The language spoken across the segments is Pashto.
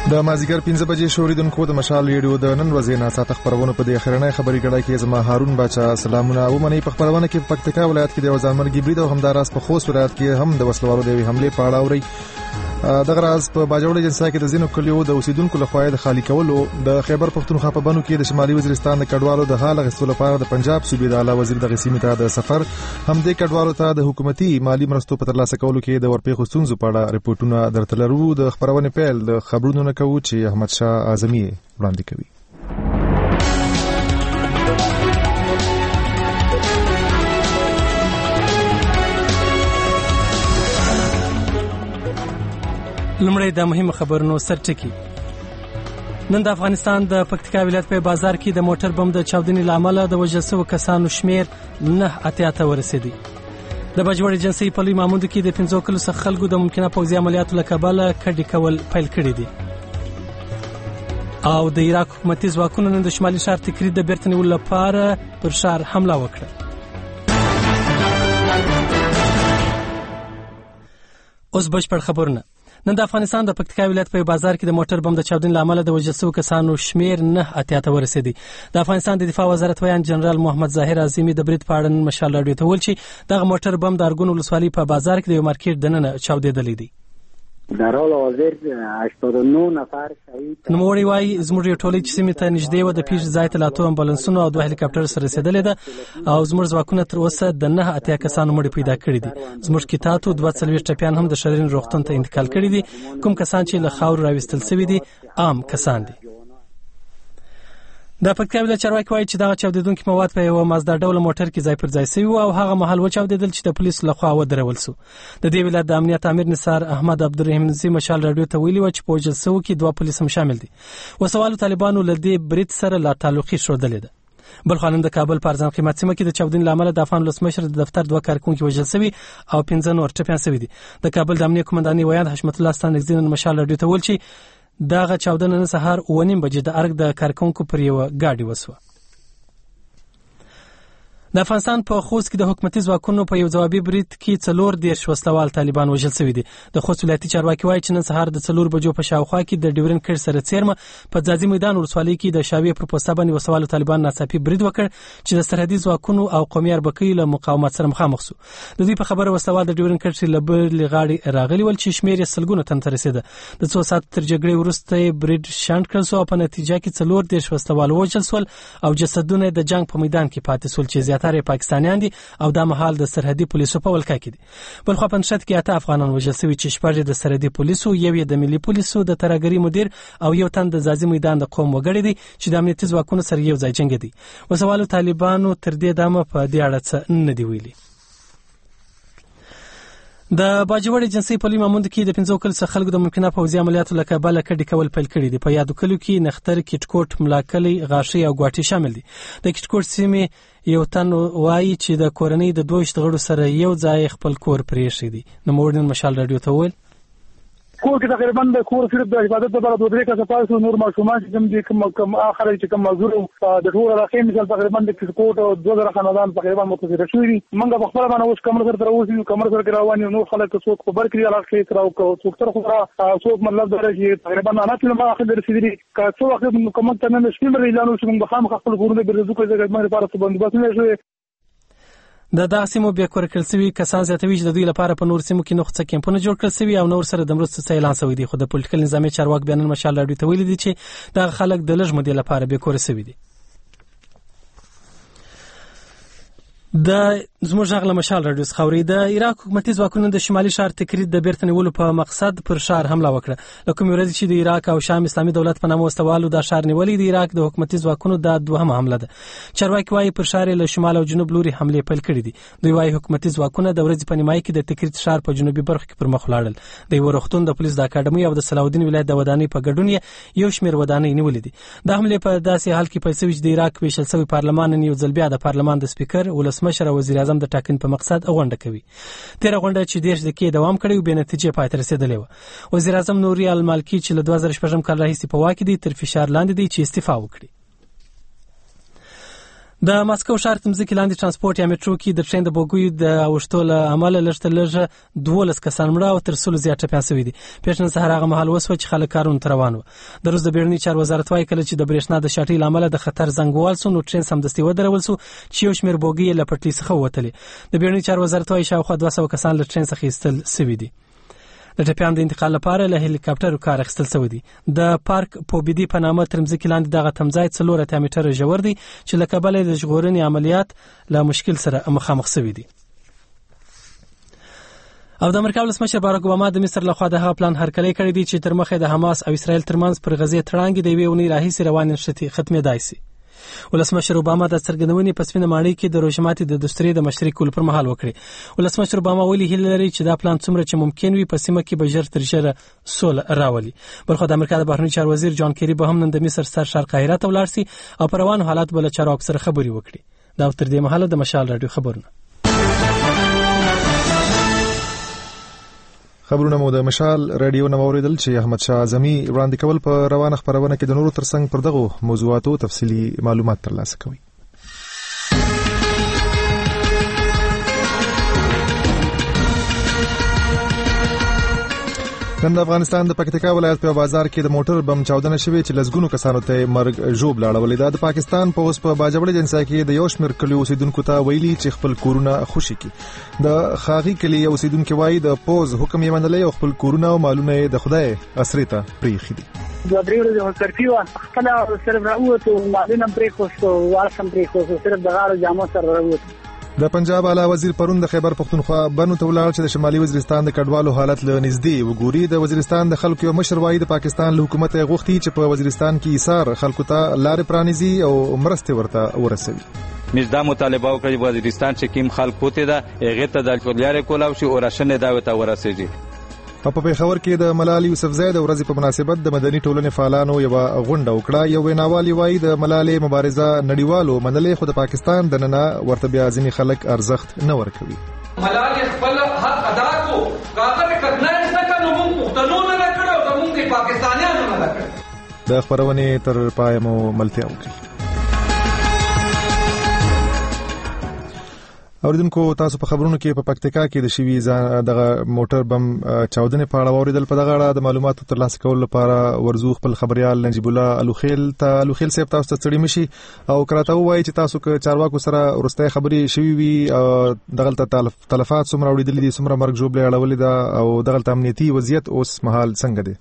د مازیګر 5 بجې شوریدونکو د مشال ریډیو د نن ورځې ناڅاته خبرونه په دې اخرنۍ خبري کړه کې زما هارون باچا سلامونه ومني. په خبرونه کې پکتیکا ولایت کې د ځانمرګي برید او همداراز په خوست ولایت کې هم د وسلوالو د حمله په اړه اوري. دغه راز په باجوړ جنسا کې د زینو کلیو د اوسیدونکو لخوا د خالی کولو د خیبر پختونخوا په بانو کې د شمالي وزیرستان د کډوالو د حال غوښتلو لپاره د پنجاب صوبې د اعلی وزیر د غسیمې ته د سفر هم د کډوالو ته د حکومتي مالی مرستو په ترلاسه کولو کې د ورپېښو ستونزو په اړه ریپورتونه درته لرو. د خبرونه پیل د خبرونو نه کوو چې احمد شاه اعظمي وړاندې کوي. لمړی د مهمه خبرونو سرټکی. نن د افغانستان د پکتیکا ولایت په بازار کې د موټر بم د چاودنې لامل د وژل شوو کسانو شمیر 9 ته ورسېدی. د باجوړ جنسي په لوی ماموند کې د 15 کلو څخه خلکو د ممکنه پوځي عملیاتو لکباله کډی کول پیل کړی دي. او د عراق حکومتي ځواکونو نن د شمالي ښار تکرید د بیرته نیولو لپاره پر ښار حمله وکړه. اوس بشپړ خبرونه. نن د افغانستان د پکتیکا ولایت په بازار کې د موټر بم د چاودنې لامل د وژل شوو کسانو شمیر 9 ته ورسېدی. د افغانستان د دفاع وزارت ویان جنرال محمد ظاهر اعظمي د برید په اړه مشال راډیو ته ویل چې دغه موټر بم د ارګون ولسوالۍ په بازار کې د یو مارکیټ دننه چاودېدلی دی. در حال حاضر 89 نفر شهید. نوموړی وايي زموږ یو ټولۍ چې سیمې ته نږدې و د پیښې ځای ته لاته امبولانسونو او 2 هلیکاپټر سره رسیدلې ده او زموږ ځواکونه تر اوسه د 9 کسانو مړي پیدا کړي دي. زموږ کتاتو 42 ټپیان هم د شرین روغتون ته انتقال کړي دي. کوم کسان چې له خاور راوستل شوي دي عام کسان دي. د پکتیکا ولایت چارواکي وايي چې دا چاودیدونکي مواد په یو مازدا ډول موټر کې ځای پر ځای شوی او هغه مهال وچاودیدل چې د پولیسو لخوا ودرول شو. د دې ولایت د امنیت امیر نثار احمد عبدالرحیم زی مشال راډیو ته ویلي و چې په وژل شوو کې 2 پولیس هم شامل دي. وسوالو طالبانو له دې برید سره لا تعلقي ښودلې ده. بل خو نن د کابل په ارزان قیمت سیمه کې د چاودنې لامل د افغان ولسمشر د دفتر 2 کارکونکو وژل شوي او 15 نور ټپیان شوي دي. د کابل د امنیت قومندانۍ ویان حشمت الله ستانکزی مشال راډیو ته ویل چې دغه چاودنه نن سهار 9:30 بجې د ارګ د کارکونکو پر یو گاډي وسوه. د افغانستان په خوست کې د حکومتي ځواکونو په یو ځوابي برید کې 14 وسلوال طالبان وژل شوي دي. د خوست ولایتي چارواکي وایي چې نن سهار د 4 بجو په شاوخوا کې د ډیورن کړ سره څیرمه په ځاځي میدان ولسوالۍ کې د شاویه پر پوسټ باندې وسوالو طالبان ناڅاپي برید وکړ چې د سرحدي ځواکونو او قومي اربکۍ له مقاومت سره مخامخ شو. د دوی په خبره وسوال د ډیورن کړ له بل غاړي راغلي ول چې شمیر یې سلګونه تن ته رسیده. د 2 ساعت تر جګړې وروسته برید شاند کړل شو او په نتیجه کې 14 وسوال وژل شول او جسدونه د جنگ په میدان کې پاتې شول چې زیاتره پاکستانیان او دا مهال د سرحدي پولیسو په ولکه کې دي. بل خو په نشد کې 8 افغانان وژل شوي چې 6 د سرحدي پولیسو، یو د ملي پولیسو د ترګری مدیر او یو تن د ځاځي میدان د قوم وګړي دي چې د امنیتي ځواکونو سره یو ځای جنگ دي. وسوالو طالبانو تر دې دمه په دې اړه څه نه دی ویلي. د باجوړ جنسي په لوی ماموند کې د 15 کلو څخه خلکو د ممکنه پوځي عملیاتو لکباله کډی کول پیل کړي دي. په یادو کلو کې نختر، کټکوټ، ملاکلی، غاښي او ګواټي شامل دي. د کټکوټ سیمې یو تن وایي چې د کورنۍ د 2 غړو سره یو ځای خپل کور پرېښی دي. نو موږ مشال راډیو ته ویل کور کې تقریبا د کور صرف د عبادت لپاره 2-3 کسه پاتې نور ماشومان چې کوم اخر چې کوم مزور د ټول راخې مثال تقریبا د کټکوټ او 2000 خاندان تقریبا متفق شوي. موږ په خپل باندې اوس کمر سره تروسی کمر سره رواني نو خلک څوک خبر کړي علاقې تر او څوک تر خبره څوک مطلب درې تقریبا نه ټول ما اخر رسیدلی که څو وخت کوم ته نه شپې مې اعلان وشو موږ خام خپل کورونه برزو کوي د ګمر لپاره بندوبست نه شوی. د دغه سیمو بیا کور کړل شوي کسان زیاتوي چې د دوی لپاره په نور سیمو کې نوښت کمپونه جوړ کړل شوي او نور سره د مرستو اعلان شوی دی. خو د پولیټیکل نظامي چارواک بیان مشال راډیو ته ویلي دي چې دغه خلک د لږ مودې لپاره بیا کور شوي دي. د زموږ غږ له مشال راډیو څخه اوري. د عراق حکومتي ځواکونو د شمالي ښار تکرید د بیرته نیولو په مقصد پر ښار حمله وکړه. له کومې ورځې چې د عراق او شام اسلامي دولت په نامه وسوالو دا ښار نیولې د عراق د حکومتي ځواکونو دا دوهمه حمله ده. چارواکي وايي پر ښار له شمال او جنوب لوري حمله پیل کړې دي. دوی وايي حکومتي ځواکونه د ورځې په نیمایي کې د تکرید ښار په جنوبي برخه کې پر مخ لاړل. د یو روغتون، د پولیس د اکاډمي او د صلاح الدین ولایت د ودانۍ په ګډون یو شمېر ودانۍ نیولې دي. د حمله په داسې حال کې پیسې چې د عراق ویشل شوی پارلمان نن یو ځل بیا د پارلمان د سپیکر، ولسمشر او وزیر اعظم د ټاکنې په مقصد غونډه کوي. تیر غونډه چې 10 دقیقې دوام کړی او به نتیجه پای ته رسیدلې و. وزیر اعظم نوري المالکی چې له 2014 کال راهیسې په واک دي تر فشار لاندې دي چې استعفا وکړي. د ماسکو ښار ځمکې لاندې ترانسپورت یا میټرو کې د ټرین د بوګیو د اوښتو له امله لږ تر لږه 12 کسان مړه او تر 100 زیات ټپیان شوي دي. پیش نن سهار هغه مهال وسوه چې خلک کارونو ته روان وو. د روس د بیړني چارو وزارت وايي کله چې د برېښنا د شاټۍ له امله د خطر زنګ ووهل سو نو ټرین سمدستي ودرول سو چې یو شمېر بوګي له پټلۍ څخه ووتلې. د بیړني چارو وزارت وايي شاوخوا 200 کسان له ټرین څخه ایستل شوي دي. د ټپیانو د انتقال لپاره له هلیکاپټرو کار اخیستل شوی دی. د پارک پوبیدي په نامه تر ځمکې لاندې دغه تمځای 4 میټره ژور دی چې له کبله د ژغورنې عملیات له مشکل سره مخامخ شوي دي. او د امریکا ولسمشر باراک اوباما د مصر لخوا د هغه پلان هرکلی کړی دی چې تر مخه د حماس او اسرائیل ترمنځ پر غزې تړانګې د یوې اونۍ راهیسې روانې نښتې ختمېدای شي. ولسمشر اوباما د څرګندونې په سپینه ماڼۍ کې د روژماتي د دستوري د مشرۍ کولو پر مهال وکړي. ولسمشر اوباما ویلي هیله لري چې دا پلان څومره چې ممکن وي په سیمه کې به ژر تر ژره سوله راولي. بلخو د امریکا د بهرنیو چارو وزیر جان کیری به هم نن د مصر ستر ښار قاهره ته ولاړ شي او پر روانو حالات به له چارواکو سره خبرې وکړي. دا تر دې مهاله د مشال رادیو خبرونه. خبرونه مو د مشال رادیو نو اوریدل چې احمد شاه اعظمي وړاندې کول په روانه خبرونه کې د نورو ترڅنګ پر دغه موضوعاتو تفصیلی معلومات ترلاسه کوي. نن د افغانستان د پکتیکا ولایت په بازار کې د موټر بم چاودنه شوې چې لزګونو کسانو ته مرګ ژوب لاړولې ده. د پاکستان په اوس په باجوړ جنسا کې د یو شمېر کلیو اوسیدونکو ته ویلي چې خپل کورونه خوشي کړي. د خاغي کلی اوسیدونکو وایي د پوز حکم یې منلې او خپل کورونه او مالونه د خدای اسرې ته پریخي دي. د درېو د کرفیو خپل صرف راوته مالونه پریخوستو وارسم پریخوستو صرف د غاړو جامو سره راوته. د پنجاب اعلی وزیر پرون د خیبر پختونخوا بنو ته ولاړ چې د شمالي وزیرستان د کډوالو حالت له نږدې وګوري. د وزیرستان د خلکو یو مشر وایي د پاکستان له حکومت غوښتي چې په وزیرستان کې ایثار خلکو ته لارې پرانیزي او مرستې ورته ورسوي. موږ دا مطالبه وکړو وزیرستان چې کوم خلک کوته ده هغه ته د لارې کولاو شي او راشنه دا وته ورسېږي. په پیښور کې د ملالۍ یوسفزۍ د ورځې په مناسبت د مدني ټولنې فعالانو یو غونډه وکړه. یو ویناوال وایي د ملالۍ مبارزه نړیوالو منلې خو د پاکستان د نننه ورته بیا ځینې خلک ارزښت نه ورکوي. ملالۍ خپل حق ادا کو کاغه کتنه څنګه نو موږ پښتنو نه کړو او موږ پاکستانیانو نه کړو. د خبرونې تر پای مو ملتیا وکړي. اوریدونکو تاسو په خبرونو کې په پکتیکا کې د شوی دغه موټر بم چاودنې په اړه اوریدل. په دغه اړه د معلوماتو ترلاسه کولو لپاره ورزو خپل خبريال نجیب الله الوخیل صاحب تاسو ته ستړي مشي او کراته وایي چې تاسو که چارواکو سره ورسته خبري شوي وي دغه تلفات څومره اوریدل دي څومره مرګ جوړ اړولې ده او دغه امنیتي وضعیت اوس مهال څنګه دی؟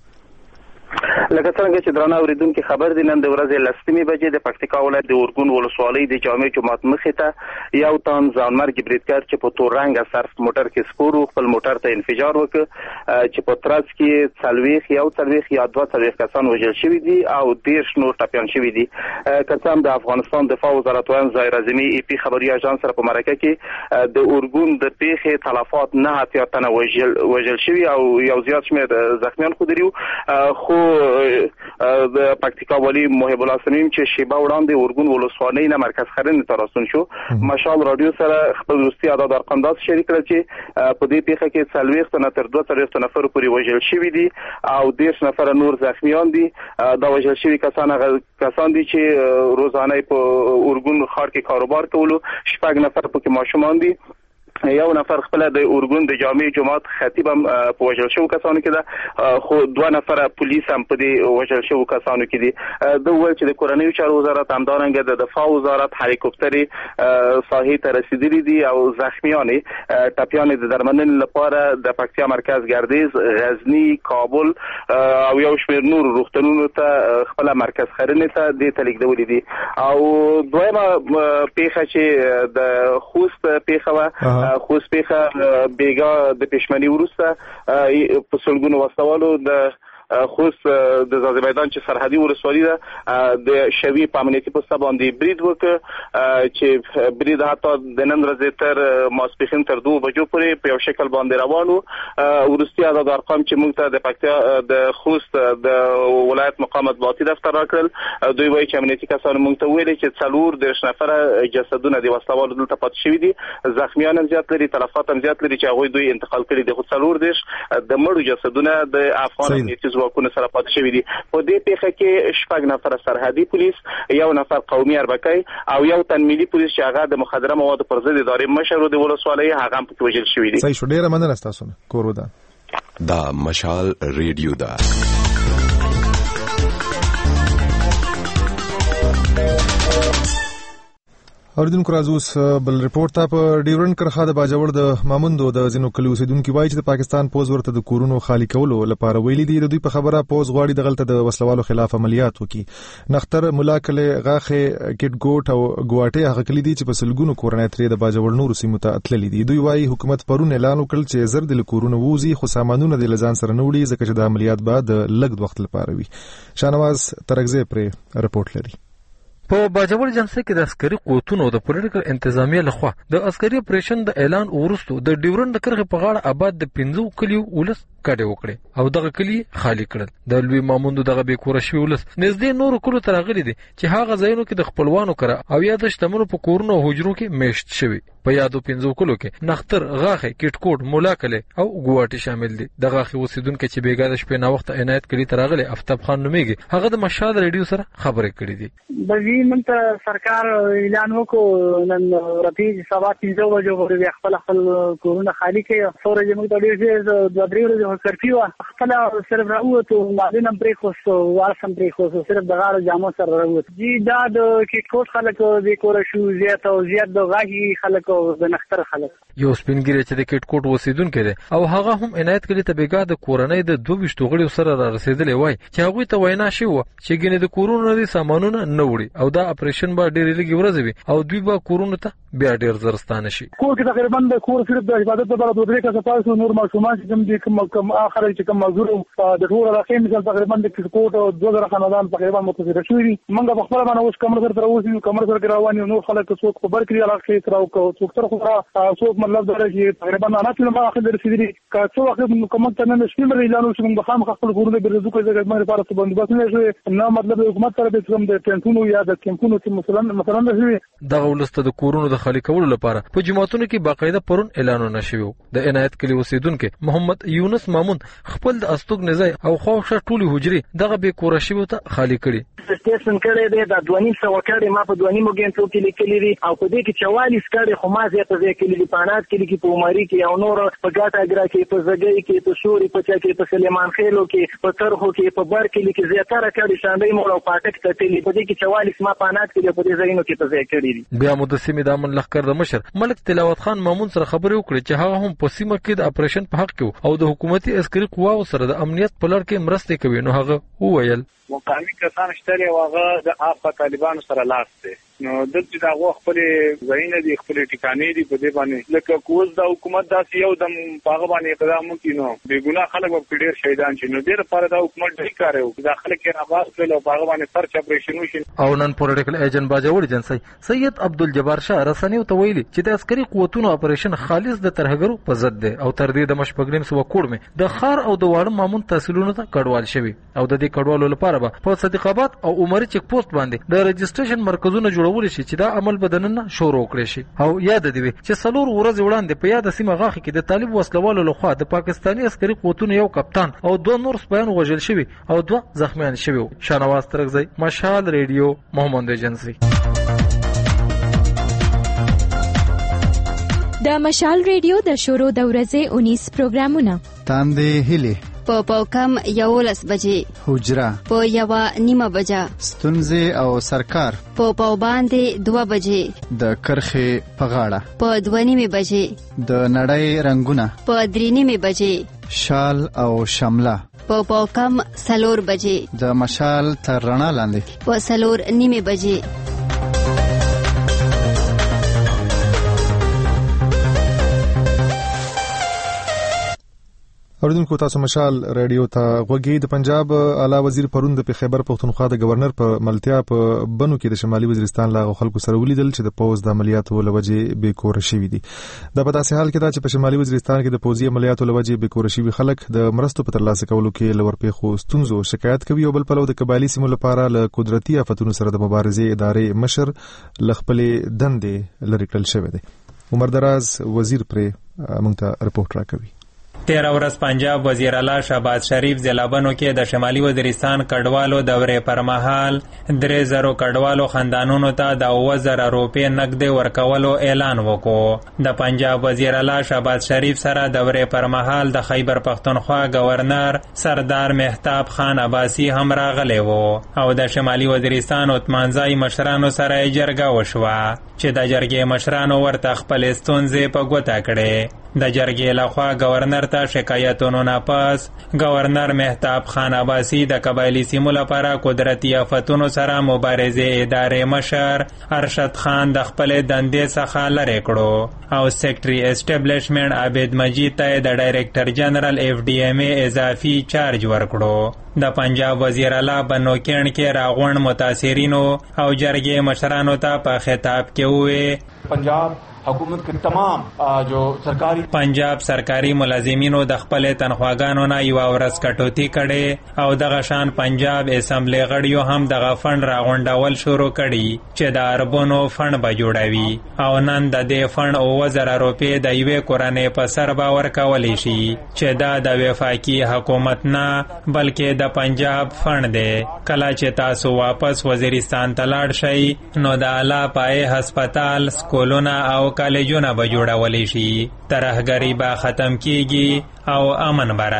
لکه څنګه چې درنه اوریدونکو خبر دي نن د ورځې لسمې بجې د پکتیکا ولایت د اورګون ولسوالۍ د جامع جماعت مخې ته یو تن ځانمرګ بریدګر چې په تور رنګ صرف موټر کې سپورو خپل موټر ته انفجار وکړ چې په ترڅ کې 40 یا 42 کسان وژل شوي دي او 10 نور ټپیان شوي دي. کسان د افغانستان دفاع وزارت وان ظاهر اعظمي ای پی خبري اژانس سره په مرکه کې د اورګون د پیښې تلفات نه اتیا تنه وژل شوي او یو زیات شمېر زخمیان خو لري. خو د پکتیکا والی محب الله سنیم چې شیبه وړاندې اورګون ولسوالۍ نه مرکز خرن ته راستون شو. مشال رادیو سره خپل وروستي اعداد ارقام داس شریک کړل چې په دې پیښه کې 40 نه تر 42 نفر پورې وژل شوي دي او 10 نفر نور زخمیان دي. دا وژل شوي کسان دي چې روزانه په اورګون ښار کې کاروبار کولو. 6 نفر پکې ماشومان دي. یو نفر خپل د اورګون د جامع جماعت خطیب هم په وژل شو کسانو کې ده خو 2 نفر پولیس هم په دې وژل شو کسانو کې دي. د ول چې د کورنیو چارو وزارت همدارنګه د دفاع وزارت هلیکوپټري ساحې ته رسیدلي دي او زخمیان ټپیان د درملنې لپاره د پکتیا مرکز ګردیز، غزنی، کابل او یو شمېر نور روغتونونو ته خپل مرکز خرنې ته د تلیږدولې دي. او دویمه پیښه چې د خوست پیښه خوست پیښه بیګا د پښمنی ورسته په سلګونو واستوالو د خوست د زازی میدان چې سرحدي ولسوالۍ ده د شوی په امنیتي پوسټ باندې برید وکړ چې برید حتی د نن ورځې تر ماسپښین تر 2 بجو پورې په یو شکل باندې روانو. ورستي عدد ارقام چې موږ ته د پکتیا د خوست د ولایت مقام مطبوعاتي دفتر راکړل دوی وایي چې امنیتي کسانو موږ ته ویلي چې 4 نفر جسدونه د وسلوالو دلته پاتې شوي دي. زخمیان هم زیات لري، تلفات هم زیات لري چې هغوی دوی انتقال کړي دي. خو 4 د مړو جسدونه د افغان امنیتي ځواکونو سره پاتې شوي دي. په دې پیښه کې 6 نفر سرحدي پولیس، 1 نفر قومي اربکی او 1 تن ملي پولیس چې هغه د مخدره موادو پر ضد ادارې مشر د ولسوالۍ هغه هم پکې وژل شوي دي. صحیح شو، ډیره مننه تاسو نه کورودان. دا مشال ریډیو ده. اوریدونکو راځو اوس بل ریپورت ته. په ډیورنډ کرښه د باجوړ د ماموندو د ځینو کلیو اوسیدونکو وایي چې د پاکستان پوز ورته د کورونو خالی کولو لپاره ویلي دي. د دوی په خبره پوز غواړي دغلته د وسلوالو خلاف عملیات وکړي. نختر ملا کله غاخه کټ ګوټ او ګواټي هغه کلی دي چې په سلګونو کورنۍ ترې د باجوړ نور سیمو ته تللي دي. دوی وایي حکومت پرون اعلان وکړ چې زر د کورونو ووزي، خو سامانونه د لزان سره نه وړي ځکه چې د عملیات بعد لږ وخت لپاره وي. شانواز ترغزه پر رپورت لري. په باجوړ جنسه کې د عسکري قوتونو د پولیټیکل انتظامیه لخوا د عسکري اپریشن د اعلان وروسته د ډیورنډ کرښې په غاړه آباد د 15 کلیو ولس کډه وکړي او دغه کلی خالی کړل. د لوی ماموندو دغه بې کور شوی ولس نږدې نور کلو ته راغلي دي چې هغه ځایونو کې د خپلوانو کړه او یا د شتمنو په کورونو او حجرو کې میشت شوي. په یادو 15 کلو کې نختر، غاخه، کټکوټ، مولاکله او ګواټي شامل دي. د غاخه اوسیدونکو چې بیګا د شپې نا وخت عنایت کړي تراغله افتاب خان نومېږي، هغه د مشال ریډیو سره خبرې کړې دي. بزی منته سرکار اعلان وکړو نن راتې سبا 3 بجو پورې خپل کورونه خالی کړي. سورې موږ ته ډېر د درې ورځې کرفیو خپل صرف راوته معلومه پرې خوستو وارسم پرې خوستو صرف د غاړو جامو سره راوته. جی دا د کټکوټ خلک د کور شو زیات او زیات د غاهي خلک او د نختر خلک. یو سپینګری چې د کټکوټ اوسیدونکو دی او هغه هم عنایت کړي ته بیګا د کورنۍ د 22 غړي سره را رسیدلې وای چې هغه ته وینا شي و چې ګینه د کورونو د سامانونه نه وړي او دا اپریشن به ډېر لږ ورځي وي او دوی به کورونو ته بیا ډېر زرستانه شي. کور کې تقریبا د کور صرف د عبادت لپاره دوه درې کسه پاسو نور ماشومان چې کوم دي کوم اخر چې کوم مزور د ټول راخې مثال تقریبا د کټکوټ او 2000 خاندان تقریبا متاثر شوي دي. موږ په خپل باندې اوس کمر سره اوسې کمر سره روان یو نو خلک څوک په برکري علاقې سره او څوک تر خو څوک مطلب دا چې تقریبا نه ټول ما اخر رسیدلي که څو وخت کوم ته نه شپې مې اعلان وشو موږ خام خپل کورونه به رزق کوي ځکه مې لپاره څه بندوبست نه شوی نه مطلب حکومت سره به کوم د ټینټونو یا د کیمپونو چې مثلا شوی. دغه ولسته د کورونو د خالی کولو لپاره په جماعتونو کې باقاعده پرون اعلانونه شوي. د عنایت کلی اوسیدونکو محمد یونس مامون خپل د استوګ نزای او خوښه ټولي حجري دغه به کور شوی ته خالی کړي. سټیشن کړي دی د 2.5 کړي ما په 2.5 ګنټو کې لیکلي دي او په دې کې 44 کړي خو ما زیاته ځکه کې لیپانات کې په عمري کې او نور په ګاټا اګرا کې په زګي کې په شوري په چا کې په سلیمان خېلو کې په ترخو کې په بر کې زیاتره کړي شاندې مور او پاتک ته تللی په دې کې 44 ما پانات کې په دې ځایونو کې په ځای کړي دي. بیا مو د سیمې د امن لخر د مشر ملک تلاوت خان مامون سره خبرې وکړي چې هغه هم په سیمه کې د اپریشن په حق کې او د حکومتي عسکري قواو سره د امنیت په لړ کې مرسته کوي. نو هغه وویل مقامی کسان شته واغه د اپ طالبانو سره لاس دي. نو دلته دا غو خپل زاینه دي خپل ټکانې دي په دې باندې لکه کوز د حکومت داسې یو د پاغه باندې اقدام وکړي نو بے ګناه خلک په ډیر شهیدان شي. نو ډیر لپاره د حکومت ډیر کار وکړي داخله کې آواز کړي او پاغه باندې سرچ اپریشن وشي. او نن پولیټیکل ایجنټ باجوړ جنسي سید عبدالجبار شاه رسنیو ته ویلي چې د عسکري قوتونو اپریشن خالص د ترهګرو په ضد دی او تر دې د مشپګنیم سو کوړ مې د خار او د واړه مامون تحصیلونو ته کډوال شوی او د دې کډوالو لپاره به په صدیق آباد او عمري چک پوسټ باندې د رجسټریشن مرکزونه جوړول شي چې دا عمل بدننه شروع کړی شي. او یاد دی چې سلور ورځ وړاندې په یاد سیمه غاخه کې د طالب وسلوالو لخوا د پاکستانی عسکري قوتونو یو کپتان او 2 نور سپایان وژل شوی او 2 زخمیان شوی. شانواز ترغزی مشال ریډیو محمد ایجنسی. د مشال ریډیو د شروع د ورځې 19 پروګرامونه تاندې هلي په کم 11 بجې حجره په 1:30 بجه ستونزې او سرکار په باندې 2 بجې د کرخې په غاړه په 2:30 بجې د نړۍ رنگونه په 3:30 بجې شال او شمله په کم 4 بجې د مشال تر رڼا لاندې په 4:30 بجې. اوریدونکو تاسو مشال ریډیو ته غوږی. د پنجاب اعلی وزیر پرون د خیبر پختونخوا د گورنر په ملتیا په بنو کې د شمالي وزیرستان لاغو خلکو سره ولیدل چې د پوز د عملیاتو لوجې بې کور شوي دي. دا په داسې حال کې دا چې په شمالي وزیرستان کې د پوزي عملیاتو لوجې بې کور شوي خلک د مرستو په ترلاسه کولو کې لور پیښو ستونزو شکایت کوي او بل پلو د قبایلی سیمو لپاره له قدرتي آفتونو سره د مبارزې ادارې مشر لخپلې دندې لري کړل شوی دی. عمر دراز وزیر پر موږ ته رپورټ راکوي. 13 ورځ پنجاب وزیر اعلی شهباز شریف ځلابنو کې د شمالي وزیرستان کډوالو دورې پر مهال 3000 کډوالو خاندانونو ته د 2000 روپۍ نقد ورکولو اعلان وکړ. د پنجاب وزیر اعلی شهباز شریف سره دورې پر مهال د خیبر پختونخوا گورنر سردار مهتاب خان عباسی هم راغلی و او د شمالي وزیرستان عثمانزای مشرانو سره جرګه وشوه چې د جرګې مشرانو ورته خپل ستونزې په ګوته کړې. د جرګې لخوا گورنر ته شکایتونو نه پس گورنر مهتاب خان عباسی د قبایلی سیمو لپاره قدرتي آفتونو سره مبارزې ادارې مشر ارشد خان د خپل دندې څخه لرې کړو او سیکټري اسټابلیشمنټ عابد مجید ته د ډایرکټر جنرال FDMA اضافي چارج ورکړو. د پنجاب وزیر اعلی بنو کین کې راغونډ متاثرینو او جرګې مشرانو ته په خطاب کې وویل پنجاب حکومت کے تمام جو سرکاری پنجاب سرکاري ملازمینو د خپل تنخواګانو نه یو ورځ کټوتی کړي او دغه شان پنجاب اسمبلی غړیو هم دغه فند راغونډول شروع کړي چې د اربونو فند به جوړوي او نن د دې فند 2000 روپۍ د یوې کورنۍ په سر باور کولی شي چې دا د وفاقي حکومت نه بلکې د پنجاب فند دی. کله چې تاسو واپس وزیرستان ته لاړ شئ نو د اعلی پای هسپتال سکولونه او کالجونه به جوړولی شي. ترهګري به ختم کیږي او امن به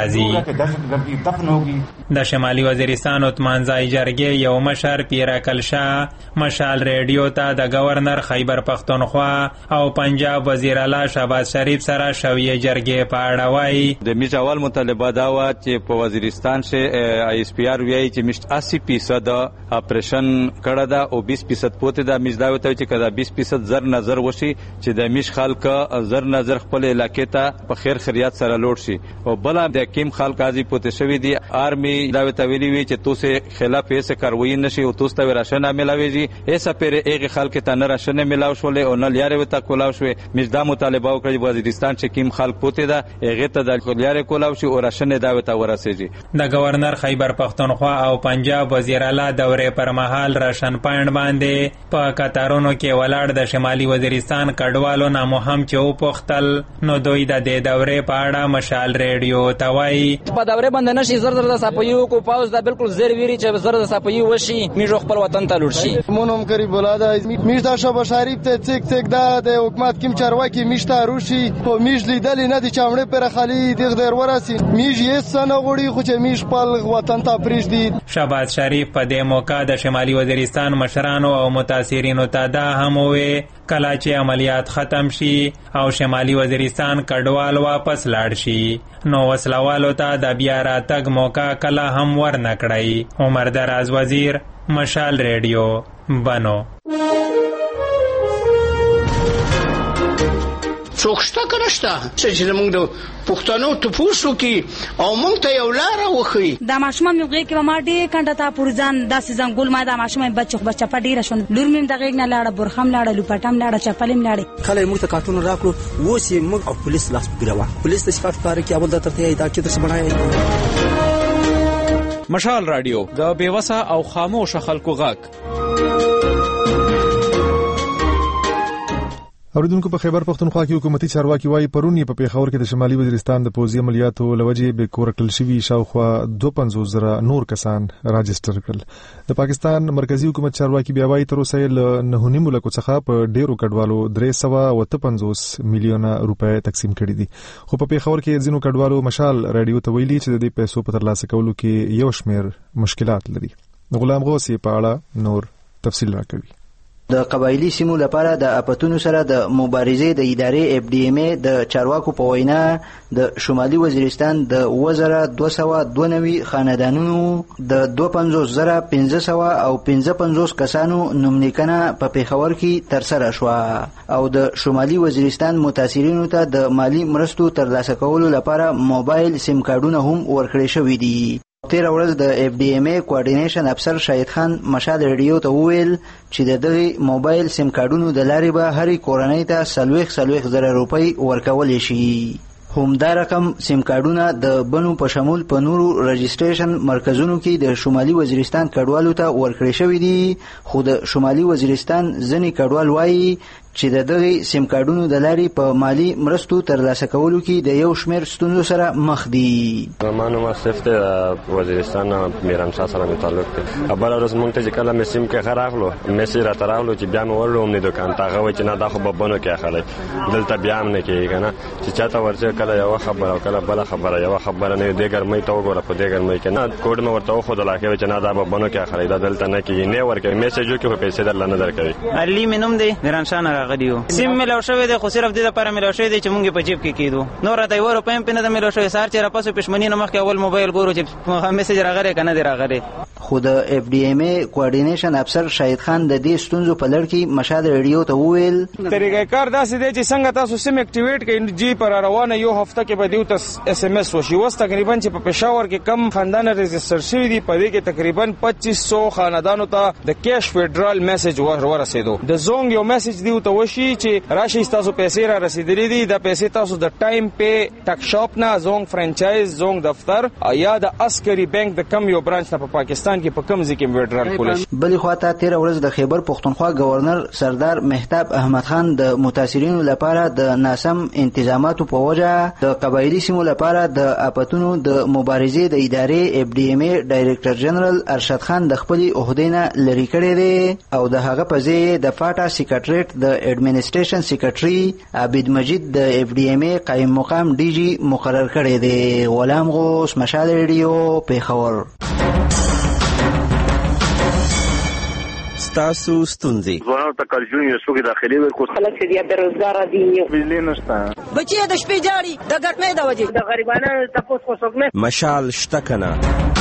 راځي. د شمالي وزیرستان عثمانزای جرګې یو مشر پیرکل شاه مشال ریډیو ته د گورنر خیبر پختونخوا او پنجاب وزیر اعلی شهباز شریف سره شویه جرګې په اړه وایي د میش اول مطالبه دا و چې په وزیرستان کې ISPR وایي چې مشت 80% اپریشن کړه دا او 20% پوته دا میش دا وته چې کدا 20% زر نظر وشي چې د میش خلک زر نظر خپل علاقې ته په خیر خیریت سره لوټ شي او بل د کیم خلک قاضي پوته شوی دی آرمی دا وته ویلی وی چې توسه خلاف ایسه کاروایی نشي او توسته راشنه ملاويږي ایسه پر ایغه خلک ته نه راشنه ملاو شول او نه لیاره وته کولاو شو میش دا مطالبه وکړي وزیرستان چې کیم خلک پوته دا ایغه ته د لیاره کولاو شي او راشنه دا وته ورسېږي. د گورنر خیبر پختونخوا او پنجاب وزیر اعلی دورې پر مهال راشن پاینټ باندې په قطارونو کې ولاړ د شمالي وزیرستان کډوالو نه مهم چې او پختل نو دوی د دې دورې په اړه مشال ریډیو ته وایي په دورې باندې نشي زر زر د صفایو کو پاوز دا بالکل زر ویری چې زر د صفایو وشي میږ خپل وطن ته لور شي. مونږ کری بولاده میږ دا شب شریف ته تک تک د حکومت کیم چارواکي میږ ته روشي او میږ لیدل نه دي چامړې پر خالي دغه در ورسي میږ یې سن غوړي خو چې میږ خپل وطن ته پریږدي. شهباز شریف په دې موقع د شمالي وزیرستان مشرانو او متاثرینو ته دا هم وویل کله چې عملیات ختم شي او شمالي وزیرستان کډوال واپس لاړ شي نو وسلوالو ته د بیا راتګ موقع کله هم ور نه کړی. عمر دراز وزیر مشال ریډیو بنو. څوک شته که نشته چې زموږ د پښتنو تپوس وکړي او موږ ته یو لاره وښیي. دا ماشومان مې غېږ کې به ما ډېر کنډه ته پورې ځان داسې ځنګول ما دا ماشومان بچه په ډېره شوه لور مې د غېږ نه لاړه برخه هم لاړه لوپټه هم لاړه چپلې هم لاړې. کله یې موږ ته کارتونه راکړو اوس یې موږ او پولیس لاس په ګیره وه پولیس د صفات کار کې اول درته یې دا چې درس بڼایي. مشال رادیو د بېوسه او خاموش خلکو غږ. اوریدونکو په خیبر پختونخوا کې حکومتي چارواکي وایي پرون په پیښور کې د شمالي وزیرستان د پوځي عملیاتو لوجې به کورکل شوی شاوخوا 250,000 نور کسان راجستر کړل. د پاکستان مرکزی حکومت چارواکي بیا وایي تر اوسه له 9 ملکو څخه په ډیرو کډوالو 350 میلیونه روپۍ تقسیم کړي دي. خو په پیښور کې ځینو کډوالو مشال رادیو ته ویلي چې د دې پیسو په ترلاسه کولو کې یو شمېر مشکلات لري. غلام غوث په اړه نور تفصیل راکوي. د قبایلی سیمو لپاره د اپتونو سره د مبارزې د ادارې FDMA د چارواکو په وینا د شمالي وزیرستان د 2292 خاندانونو د 250,500 او 55 کسانو نوملیکنه په پیښور کې ترسره شوه او د شمالي وزیرستان متاثرینو ته د مالی مرستو ترلاسه کولو لپاره موبایل سیم کارډونه هم ورکړي شوي دي. 13 ورځ د FDMA کوارډینیشن افسر شاهد خان مشال ریډیو ته وویل چې د دغه موبایل سیم کارډونو د لارې به هرې کورنۍ ته 40,000 روپۍ ورکولی شي. همدا رقم سیم کارډونه د بنو په شمول په نورو رجسټریشن مرکزونو کې د شمالي وزیرستان کډوالو ته ورکړي شوي دي. خو د شمالي وزیرستان ځینې کډوال وایي چې د دغه سیم کارډونو د لارې په مالی مرستو ترلاسه کولو کې د یو شمېر ستونزو سره مخ دي. زمانو ما صفت وزیرستان میرمشاه سره متعلق دي. بل ورځ مونږ ته چې کله مې سیم کې خراغلو مې را تراغلو چې بیا مې ورلوم نه دکان ته غوي چې نه دا خو ببونو کې اخلي دلته بیا هم نه کېږي کنه چې چاته ورچې کله یو خبره او کله بل خبره یو خبره نه دی ګرمۍ ته وګوره په دې ګرمۍ کې نه کوډ مې ورته خو د لاکه چې نه دا ببونو کې اخلي دا دلته نه کېږي نه ورکه میسجو کې په پیسې درل نه درکوي. علي مینوم دی میرمشاه نه راغلیو سیم ملو شوی دی خو صرف د لپاره ملو شوی دی چې مونږ په جیب کې کېدو نو راته یو روپیم په نه د ملو شوی سار چې را پاسو پښمنی نه مخکې اول موبایل ګورو چې میسج راغلی کنه دی راغلی. خو د اف ډي ام ای کوارډینیشن افسر شاهد خان د دې ستونزو په لړ کې مشال ریډیو ته وویل طریقې کار داسې دی چې څنګه تاسو سیم اکټیویټ کړئ جی پر روانه یو هفته کې به دیو تاسو اس ام اس وشي وس تقریبا چې په پېښور کې کم خاندان ريجستره شوی دی په دې کې تقریبا 2500 خاندانونو ته د کیش فدرال میسج ورسېدو د زونګ یو میسج دیو ته وشي چې راشي تاسو پیسې را رسیدلې دي د پیسې تاسو د ټایم پی ټک شاپ نه زونګ فرانچایز زونګ دفتر یا د عسکري بانک د کم یو برانچ نه په پاکستان کې په کم ځای کې فدرال پولیس. بلې خواته 13 ورځ د خیبر پختونخوا گورنر سردار مهتاب احمد خان د متاثرینو لپاره د ناسم انتظاماتو په وجه د قبایلی سیمو لپاره د اپاتونو د مبارزې د ادارې اف ډي ام ای ډایریکټر جنرال ارشد خان د خپل عہدې نه لري کړی دی او د هغه په ځای د فاټا سیکریټریټ د اډمنسټریشن سیکریټري عبید مجید د اف ډي ام ای قائم مقام ډي جی مقرر کړی دی. غلام غوث مشال ریډیو پیښور. ستاسو ستونزې ځوانانو ته کارجون یو څوک داخلي ورکو خلک چې بیا بیروزګار دي بجلی نشته بچي د شپې جاړي د ګټمې د وجې د غریبانو تاسو کو څوک نه مشال شته کنه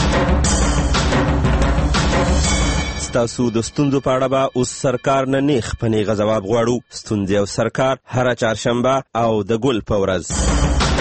ستاسو د ستونزو په اړه به اوس سرکار نه نیخ په نیغه ځواب غواړو. ستونزې او سرکار هره چهارشنبه او د ګل په ورځ.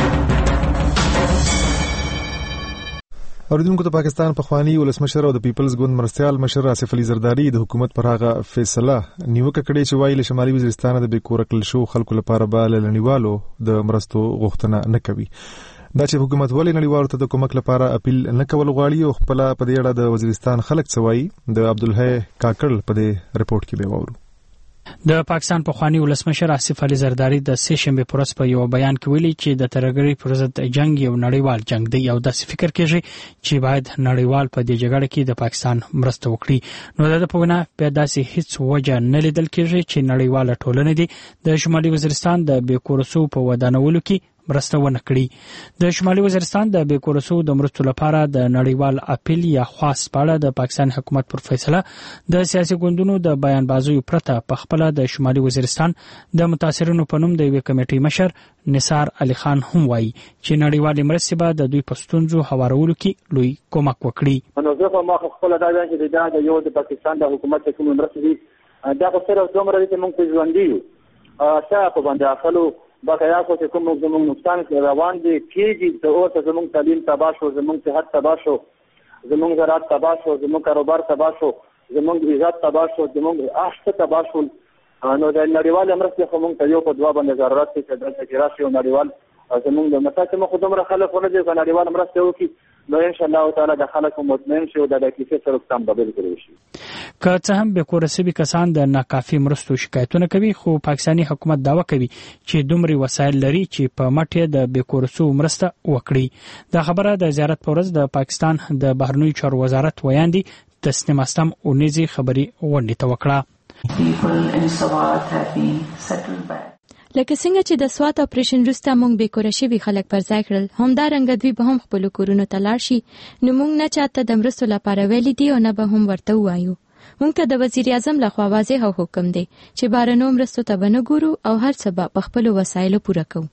اوریدونکو ته پاکستان پخوانی ولسمشر او د پیپلز ګوند مرستیال مشر آصف علي زرداری د حکومت پر هغه فیصله نیوکه کړې چې وایي له شمالي وزیرستان د بیکور کل شو خلکو لپاره به له نړیوالو د مرستو غوښتنه نه کوي. دا چې حکومت ولې نړیوالو ته د کومک لپاره اپیل نه کول غواړي او خپل په دې اړه د وزیرستان خلک څه وایي د عبدالحی کاکړ په دې رپورت کې به وورو. د پاکستان پخوانی ولسمشر آصف علي زرداری د سه شنبه پر ورځ په یو بیان کې ویلي چې د ترهګرۍ پر ضد جنگ یو نړیوال جنگ دی او داسې فکر کوي چې باید نړیوال په دې جګړه کې د پاکستان مرسته وکړي. نو د په وینا په داسې هیڅ وجه نه لیدل کېږي چې نړیواله ټولنه دي د شمالي وزیرستان د بیکورسو په ودانولو کې مرسته ونه کړي. د شمالي وزیرستان د بیکورسو د مرستو لپاره د نړیوال اپیل یا خواست په اړه د پاکستان حکومت پر فیصله د سیاسي ګوندونو د بیان بازیو پرته په خپل د شمالي وزیرستان د متاثرینو په نوم د یو کمیټې مشر نثار علي خان هم وایي چې نړیوالې مرستې به د دوی په ستونزو هوارولو کې لوی کومک وکړي. نو زه ما خپل دا وایم چې دا یو د پاکستان د حکومت کوم مرستې دي دا خو صرف دومره دي چې موږ په ژوند دی تاسو په باندې اخلو باقایا کو چې کوم زموږ نقصان روان دي کېږي ته اوس زموږ تعلیم تباه شو زموږ صحت تباه شو زموږ زراعت تباه شو زموږ کاروبار تباه شو زموږ عزت تباه شو زموږ عشق تباه شو. نو د نړیوال مرستې خو موږ ته یو په دوا باندې ضرورت دی چې دلته کې راشي او نړیوال زموږ د مساکه مخ دومره خلک ونه دي چې نړیوال مرسته وکړي نو ان شاء الله تعالی د خلکو مطمئن شي او د کیسې سره تام بدل کړي شي. که څه هم بیکورسي کسان د ناکافي مرستو شکایتونه کوي خو پاکستاني حکومت داوا کوي چې دومره وسایل لري چې په مټه د بیکورسو مرسته وکړي. دا خبره د زیارت پر ورځ د پاکستان د بهرنیو چارو وزارت ویاندې تسنیم استم اونیزي خبري غونډه ته وکړه. لکه څنګه چې د سوات اپریشن وروسته موږ بیکوره شوي خلک پر ځای کړل همدارنګه دوی به هم خپل کورونو ته لاړ شي نو موږ نه چاته د مرستو لپاره ویلي دي او نه به هم ورته وایو. موږ ته د وزیر اعظم لخوا واضح حکم دی چې بهرنیو مرستو ته به نه ګورو او هر څه به په خپلو وسایلو پوره کوو.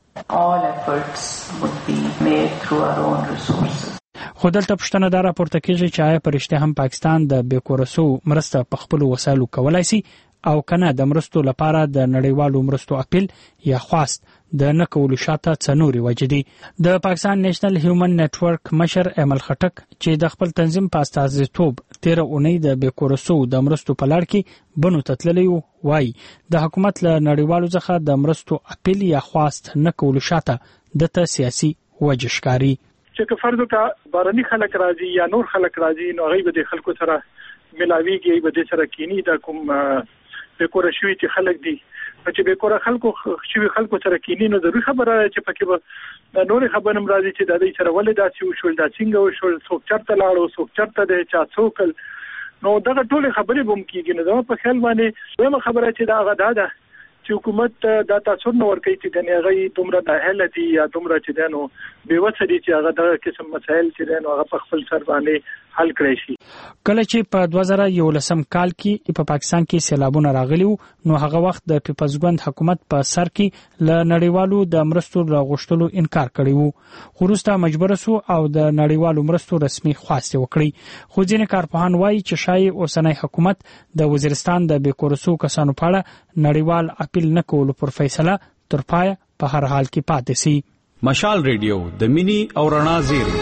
خو دلته پوښتنه دا راپورته کېږي چې آیا په رښتیا هم پاکستان د بیکورسو مرسته په خپلو وسایلو کولای شي او کنه د مرستو لپاره د نړیوالو مرستو اپیل یا خواست د نه کولو شاته څه نورې وجې دي. د پاکستان نېشنل هیومن نیټورک مشر امل خټک چې د خپل تنظیم په استازیتوب 13 اونۍ د بیکورسو د مرستو په لړ کې بنو تتللی وایي د حکومت له نړیوالو څخه د مرستو اپیل یا خواست نه کولو شاته دته سیاسي وجه ښکاري. چې فرض وکړه بارني خلک راځي یا نور خلک راځي نو هغه به د خلکو سره ملاویږي به د سره کینی د کوم بیکوره شوي چې خلک دي چې به کور خلکو سره کینی نو ضروري خبره چې پکې به نور خبره هم راځي چې د دې سره ولې داسې وشول دا څنګه وشول څوک چرته لاړو څوک چرته دی چا څوکل نو دغه ټول خبرې بوم کیږي نو زما په خیال باندې یو خبره چې دا غدا ده چې حکومت دا تاسو نو ورکړي چې د نغې دومره د اهلتي یا دومره چې دنو به وڅري چې هغه د قسم مسایل چې دنو هغه په خپل سر باندې حل کړی شي. کله چې په 2011 کال کې په پاکستان کې سیلابونه راغلي نو هغه وخت د پیپلزګوند حکومت په سر کې ل نړیوالو د مرستو غوښتلو انکار کړی وو خو وروسته مجبور شو او د نړیوالو مرستو رسمي خواسته وکړي خو ځینې کارپوهان وایي چې شاید اوسنۍ حکومت د وزیرستان د بیکورسو کسانو په اړه نړیوال اپیل نه کول پر فیصله تر پای په هر حال کې پاتې سي. مشال ریډیو د مینی او رڼا زیری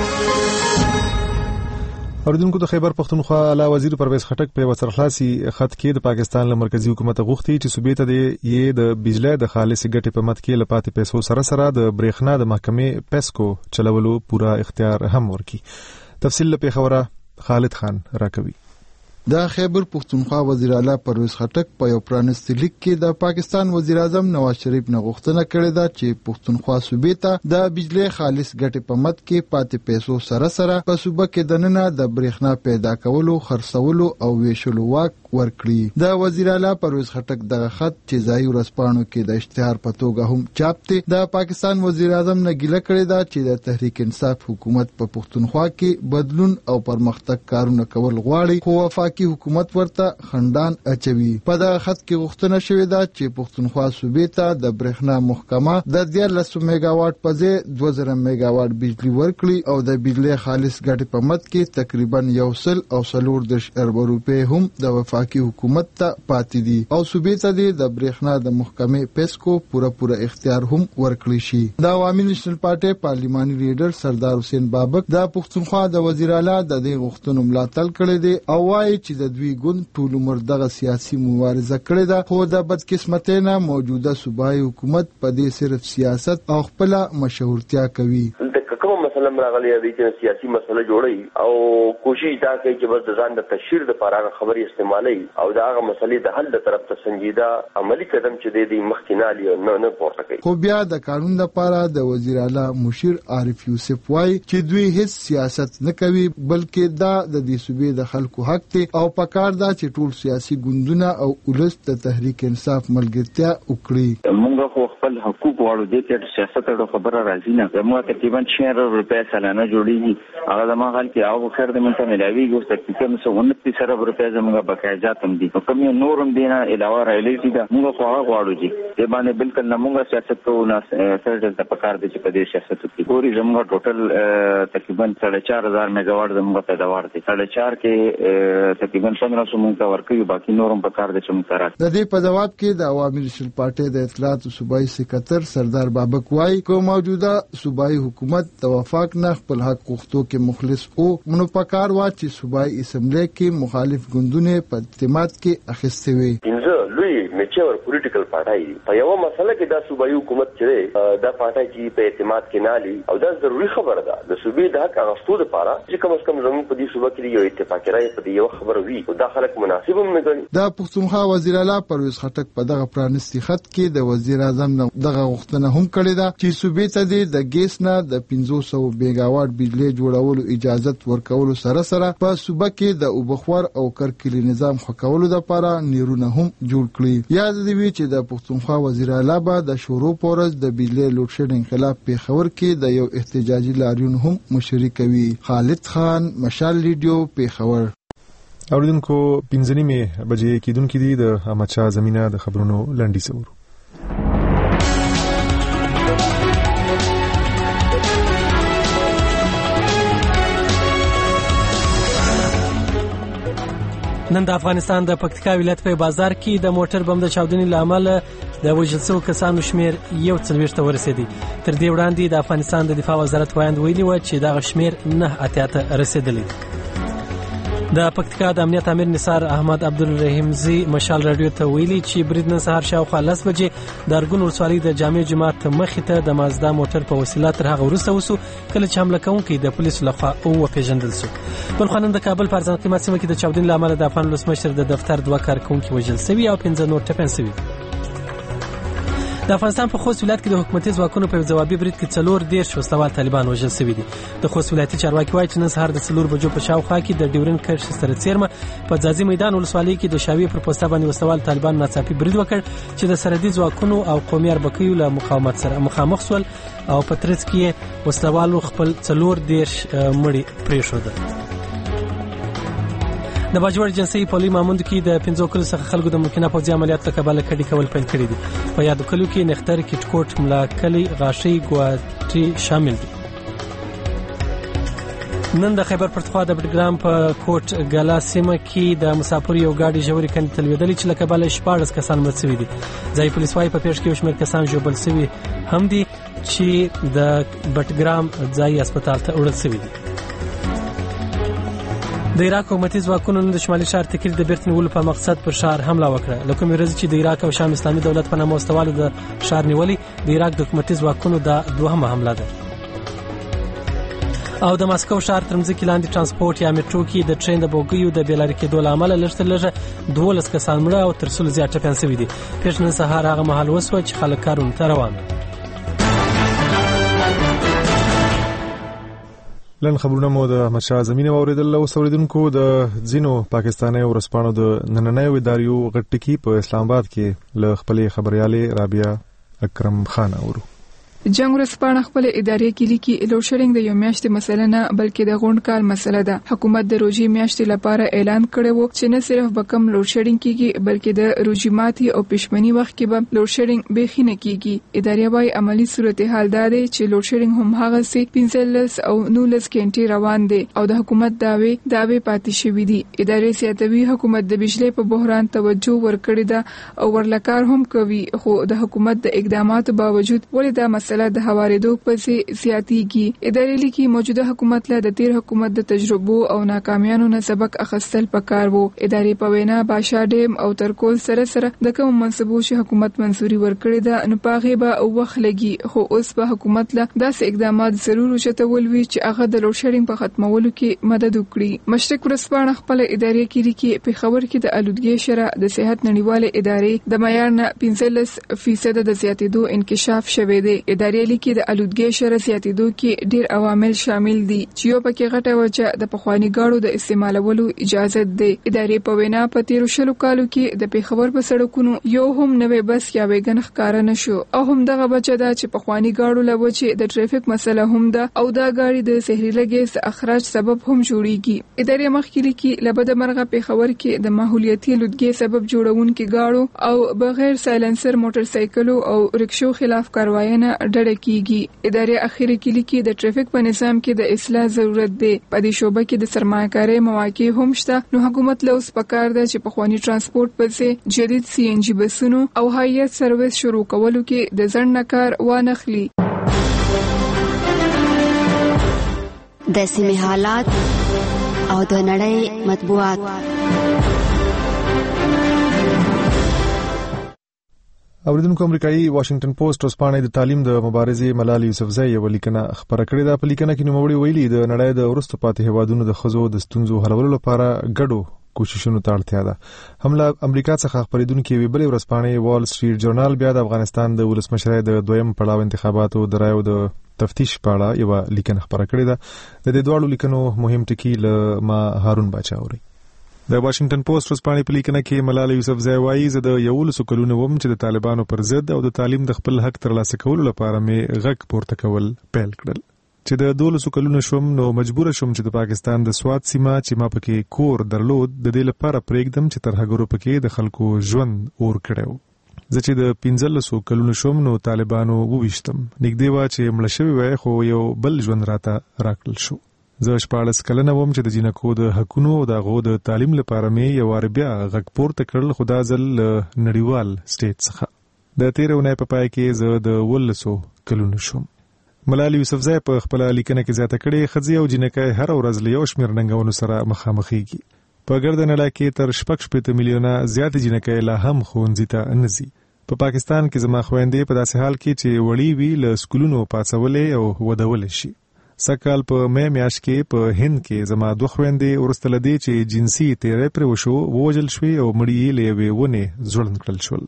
اوریدونکو د خیبر پختونخوا اعلی وزیر پرویز خټک په وسرخلاصي خط کې د پاکستان له مرکزی حکومت غوښتي چې صوبې ته د بجلی د خالص ګټې په مت کې لپاره پیسو سره د برېښنا د محکمې پیسکو چلولو پورا اختیار هم ورکي. تفصیل له پیښوره خالد خان راکوي. د خیبر پختونخوا وزیر اعلی پرویز خټک په یو پرانیستي لیک کې د پاکستان وزیر اعظم نواز شریف نه غوښتنه کړې ده چې پختونخوا صوبې ته د بجلی خالص ګټې په مت کې پاتې پیسو سره په صوبه کې دننه د برېښنا پیدا کولو خرڅولو او ویشلو واک ورکړي. د وزیر اعلی پرویز خټک دغه خط چې ځایي ورځپاڼو کې د اشتهار په توګه هم چاپ دی د پاکستان وزیر اعظم نه ګیله کړې ده چې د تحریک انصاف حکومت په پختونخوا کې بدلون او پرمختګ کارونه کول غواړي خو وفاقي حکومت ورته خندان اچوي. په دغه خط کې غوښتنه شوې ده چې پختونخوا صوبې ته د برېښنا محکمه د 1300 میگا واټ په ځای 2000 میگا واټ بجلی ورکړي او د بجلی خالص ګټې په مت کې تقریبا 140 ارب روپۍ هم د وفاقي حکومت ته پاتې دي او صوبې ته د برېښنا د محکمې پیسکو پوره اختیار هم ورکړي شي. د عوامي نېشنل پارټي پارلماني لیډر سردار حسین بابک د پختونخوا د وزیر اعلی د دې غوښتنو ملاتړ کړی دی او وايي چې د دوی ګوند ټول عمر دغه سیاسي مبارزه کړې ده خو د بدقسمتۍ نه موجوده صوبایي حکومت په دې صرف سیاست او خپل مشهورتیا کوي. کوم مسله راغلی دی چې سیاسي مسله جوړي او کوشش دا کوي چې بس د ځان د تشهیر لپاره خبري استعمالي او دا هغه مسلې د حل د طرف ته سنجیده عملی قدم چې دی مخکینالي نه پورته کوي. خو بیا د قانون لپاره د وزیر اعلی مشیر عارف یوسف وایي چې دوی هیڅ سیاست نه کوي بلکې دا د دې صوبې د خلکو حق دی او پکار دا چې ټول سیاسي ګوندونه او ولس د تحریک انصاف ملګرتیا وکړي. موږ خو خپل حقوق غواړو د دې سیاست له خبره راځي نه موږ تقریبا 6 روپیا سالانه جوړیږي هغه د ما حال کې او خیر د منته ملاویږي او تقریبا 129 ارب روپیا زموږ بقایجات هم دي او کوم نورم دینه علاوه راځي دا موږ خو هغه غواړو چې د باندې بالکل نه موږ سیاست کوو نه سره د پکار دي چې په دې سیاست کې پوری زموږ ټوټل تقریبا 4000 میگا واټ زموږ پیداوار دي 4.5 کې تقریبا 1500 موږ ورکوي باقي نورم پکار دي چې موږ ترات. د دې په جواب کې د عوامي نېشنل پارټي د اطلاعات صوبایي سکرټر سردار بابک وایي کوم موجوده صوبایي حکومت د وفاق نه خپل حق غوښتو کې مخلص او منو پکار وا چې صوبایي اسمبلی کې مخالف ګوندونه په اعتماد کې اخیستي وي. لوی میچور پولیټیکل پارټای په یو مسله کې د صوبایي حکومت چې د پارټای چې په اعتماد کې نه لري او دا ضروری خبره ده د صوبې د حق غوښتو لپاره چې کوم کم زموږ په دې صوبه کې یو اتفاق راځي په دې یو خبره وي او دا خلک مناسب هم نه ګڼي. د پختونخوا وزیر اعلی پرویز خټک په دغه پرانیستي خط کې د وزیر اعظم دغه غوښتنه هم کړې ده چې صوبې ته د ګیس نه د 500 میگا واټ بجلی جوړولو اجازه ورکولو سره په صوبه کې د اوبخور او کرکلي نظام خکولو لپاره نیرونه هم جوړ کړی. یاد دی چې د پختونخوا وزیر اعلی به د شورو پورز د بجلی لوډ شیډینګ خلاف پیښور کې د یو احتجاجي لاریون هم مشري کوي. خالد خان مشال ریډیو پیښور. اوریدونکو 15 بجې کېدونکې دي د احمد شاه زمینه د خبرونو لنډي سور. نن د افغانستان د پکتیکا ولایت په بازار کې د موټر بم د چاودنې لامل د وژل شوو کسانو شمیر 41 ته ورسېدی. تر دې وړاندې د افغانستان د دفاع وزارت وایند ویلي و چې دا شمیر 9 ته رسیدلی. د پکتیکا د امنیت امیر نثار احمد عبدالرحیمزی مشال رادیو ته ویلي چې برید نن سهار شاوخوا 10 بجې د ارګون ولسوالۍ د جامع جماعت مخې ته د مازدا موټر په وسیله تر هغه وروسته وسو کله چې حمله کوونکي د پولیسو لخوا وپېژندل شو. بل خو نن د کابل په ارزان قیمت سیمه کې د چاودنې له امله د افغان ولسمشر د دفتر 2 کارکونکي وژل شوي او 15 نور ټپیان شوي. د افغانستان په خوست ولایت کې د حکومتي ځواکونو په ځوابي برید کې 40 وسلوال طالبان وژل شوي دي. د خوست ولایتي چارواکي وایي چې نن سهار د 4 بجو په شاوخوا کې د ډیورن کرښې سره څیرمه په ځاځي میدان ولسوالۍ کې د شاویې پر پوسټه باندې وسلوال طالبان ناڅاپي برید وکړ چې د سرحدي ځواکونو او قومي اربکیو له مقاومت سره مخامخ شول او په ترڅ کې وسلوالو خپل 40 مړي پرېښودل. د باجوړ جنسي په لوی ماموند کې د 15 کلو څخه خلکو د ممکنه پوځي عملیات له کبله کډي کول پیل کړی دي. په یادو کلو کې نختر کټکوټ ملا کلی غاشي ګواټي شامل دي. نن د خیبر پختونخوا د بټګرام په کوټ ګلا سیمه کې د مسافر یو ګاډي ژورې کندې تلویدلې چې له کبله 14 کسان مړه شوي دي. ځای پولیس وايي په پیښ کې شمېر کسان ژوبل شوي هم دي چې د بټګرام ځای هسپتال ته وړل شوي دي. د عراق حکومتي ځواکونو د شمالي ښار تکریر د بیرته نیولو په مقصد پر ښار حمله وکړه. له کومې ورځې چې د عراق او شام اسلامي دولت په نامه واستوالو د ښار نیولې د عراق د حکومتي ځواکونو د دوهمه حمله ده. او د ماسکو ښار تر مځکې لاندې ترانسپورت یا میټرو کې د ټرین د بوګیو د بیلارې کېدو له امله لږ تر لږه 12 کسان مړه او تر 100 زیات ټپیان شوي دي. پیښه نن سهار هغه مهال وسوه چې خلک کارونو ته روان وو. لن خبرونه مو د احمد شاه زمینه اوریدل او اوریدونکو د ځینو پاکستاني ورسپانو د نننۍ اداریو غټکی په اسلام آباد کې له خپلې خبريالې رابعه اکرم خان اورو. جنگ ورسپانه خپل ادارې کې لیکي لوډ شیډینګ د یو میاشتې مسله نه بلکې د غونډ کال مسله ده. حکومت د روزي میاشتې لپاره اعلان کړی و چې نه صرف به کم لوډ شیډینګ کیږي بلکې د روزي ماتي او پښمنی وخت کې به لوډ شیډینګ به خینه کیږي. ادارې وايي عملی صورتحال دا دی چې لوډ شیډینګ هم هغه سي 15 او 19 غنټې روان دي او د حکومت داوی پاتې شوی دي. ادارې سیاتوي حکومت د بجلی په بحران توجه ورکړی ده او ورلکار هم کوي خو د حکومت د اقداماتو باوجود ولې دا مسله د هوارېدو پسې زیاتېږي. ادارې لیکي موجوده حکومت له د تیر حکومت د تجربو او ناکامیانو نه سبق اخیستل پکار وو. ادارې په وینا باشا ډیم او ترکول سره د کوم منصبو چې حکومت منزوري ورکړي ده نو پاغه به وخت لګي خو اوس په حکومت له داسې اقدامات ضرور وشتول وي چې هغه د لوډ شیډینګ په ختمولو کې مدد وکړي. مشرق ورسپانه خپل ادارې کې لیکي په خبر کې د الودګي شرع د صحت نړیواله ادارې د معیار نه 15% د زیاتېدو انکشاف شوه دی. ادارې لیکي د الودګي شرع زیاتېدو کې ډېر عوامل شامل دي چې یو پکې غټه وجه د پخوانی ګاړو د استعمالولو اجازه ده. ادارې په وینا په 13 کالو کې د پیښور په سړکونو یو هم نوې بس یا ویګن ښکار نه شو او هم دغه بچه ده چې پخوانی ګاړو لوچې د ټریفیک مسله هم ده او دا ګاړي د زهريله ګیس اخراج سبب هم جوړیږي. ادارې مخکې لیکي لبد مرغه پیښور کې د ماحولیاتي لودګي سبب جوړونکو ګاړو او بغیر سایلنسر موټر سایکلو او رکشو خلاف کاروایانه ډډه کیږي. ادارې اخیری کې لیکي د ټریفیک په نظام کې د اصلاح ضرورت دی. په دې شوبه کې د سرمایه‌کاري مواقع هم شته نو حکومت له اوس پکار ده چې په خواني ترانسپورت پسې جدید CNG بسونو او هایت سرویس شروع کولو کې د ځنډ کار وانخلي. د سیمې حالات او د نړۍ مطبوعات. اوریدونکو امریکایي واشنگټن پوسټ اوسپانه د تعلیم د مبارزې ملال یوسفزۍ یو لیکنه خبره کړې ده. په لیکنه کې نوموړي ویلي د نړۍ د ورستو پاتې هیوادونو د خزو د ستونزو حلولو لپاره ګډو کوششونو ته اړتیا ده. هملا امریکا څخه خبرېدونکو وی بل ورسپانه وال سټریټ جورنال بیا د افغانستان د ولسمشر د دویم پړاو انتخاباتو درایو د تفتیش په اړه یو لیکنه خبره کړې ده. د دې دوه لیکنو مهم ټکي له ما هارون باچا اوري. د واشنگټن پوسټ ورسپانې په لیکنه کې ملال یوسفزۍ وایي زه د 11 کلونو وم چې د طالبانو پر ضد او د تعلیم د خپل حق ترلاسه کولو لپاره مې غږ پورته کول پیل کړل. چې د 12 کلونو شوم نو مجبور شوم چې د پاکستان د سواد سیمه چې ما پکې کور درلود د دې لپاره پرېږدم چې تر هغه پکې د خلکو ژوند اور کړو. زه چې د 15 کلونو شوم نو طالبانو وويشتم. نږدې و چې مړ شوی وای خو یو بل ژوند راته راکړل شو. زه 14 کلنه وم چې د جنکو د حقونو او د غو د تعلیم لپاره مې یو عربیا غږ پورته کړل خدا ځل نړیوال سټیټ څخه. د 13 په پای کې زه د 12 کلونو شوم. ملال یوسفزۍ په خپل لیکنه کې زیاته کړې خځې او جنکې هر ورځ له یو شمېر ننګونو سره مخامخېږي. په ګردن علاقې تر 6 میلیونه زیات جنکې لا هم ښوونځي ته نه ځي. په پاکستان کې زما خويندې په داسې حال کې چې وړي وی له سکولونو پاتولې او ودول شي. سکهال په مې میاشت کې په هند کې زما دوه خويندې ورستل دي چې جنسي تیرې پر وشو ووجل شوې او مړی یې لوي ونه ځړن کړل شول.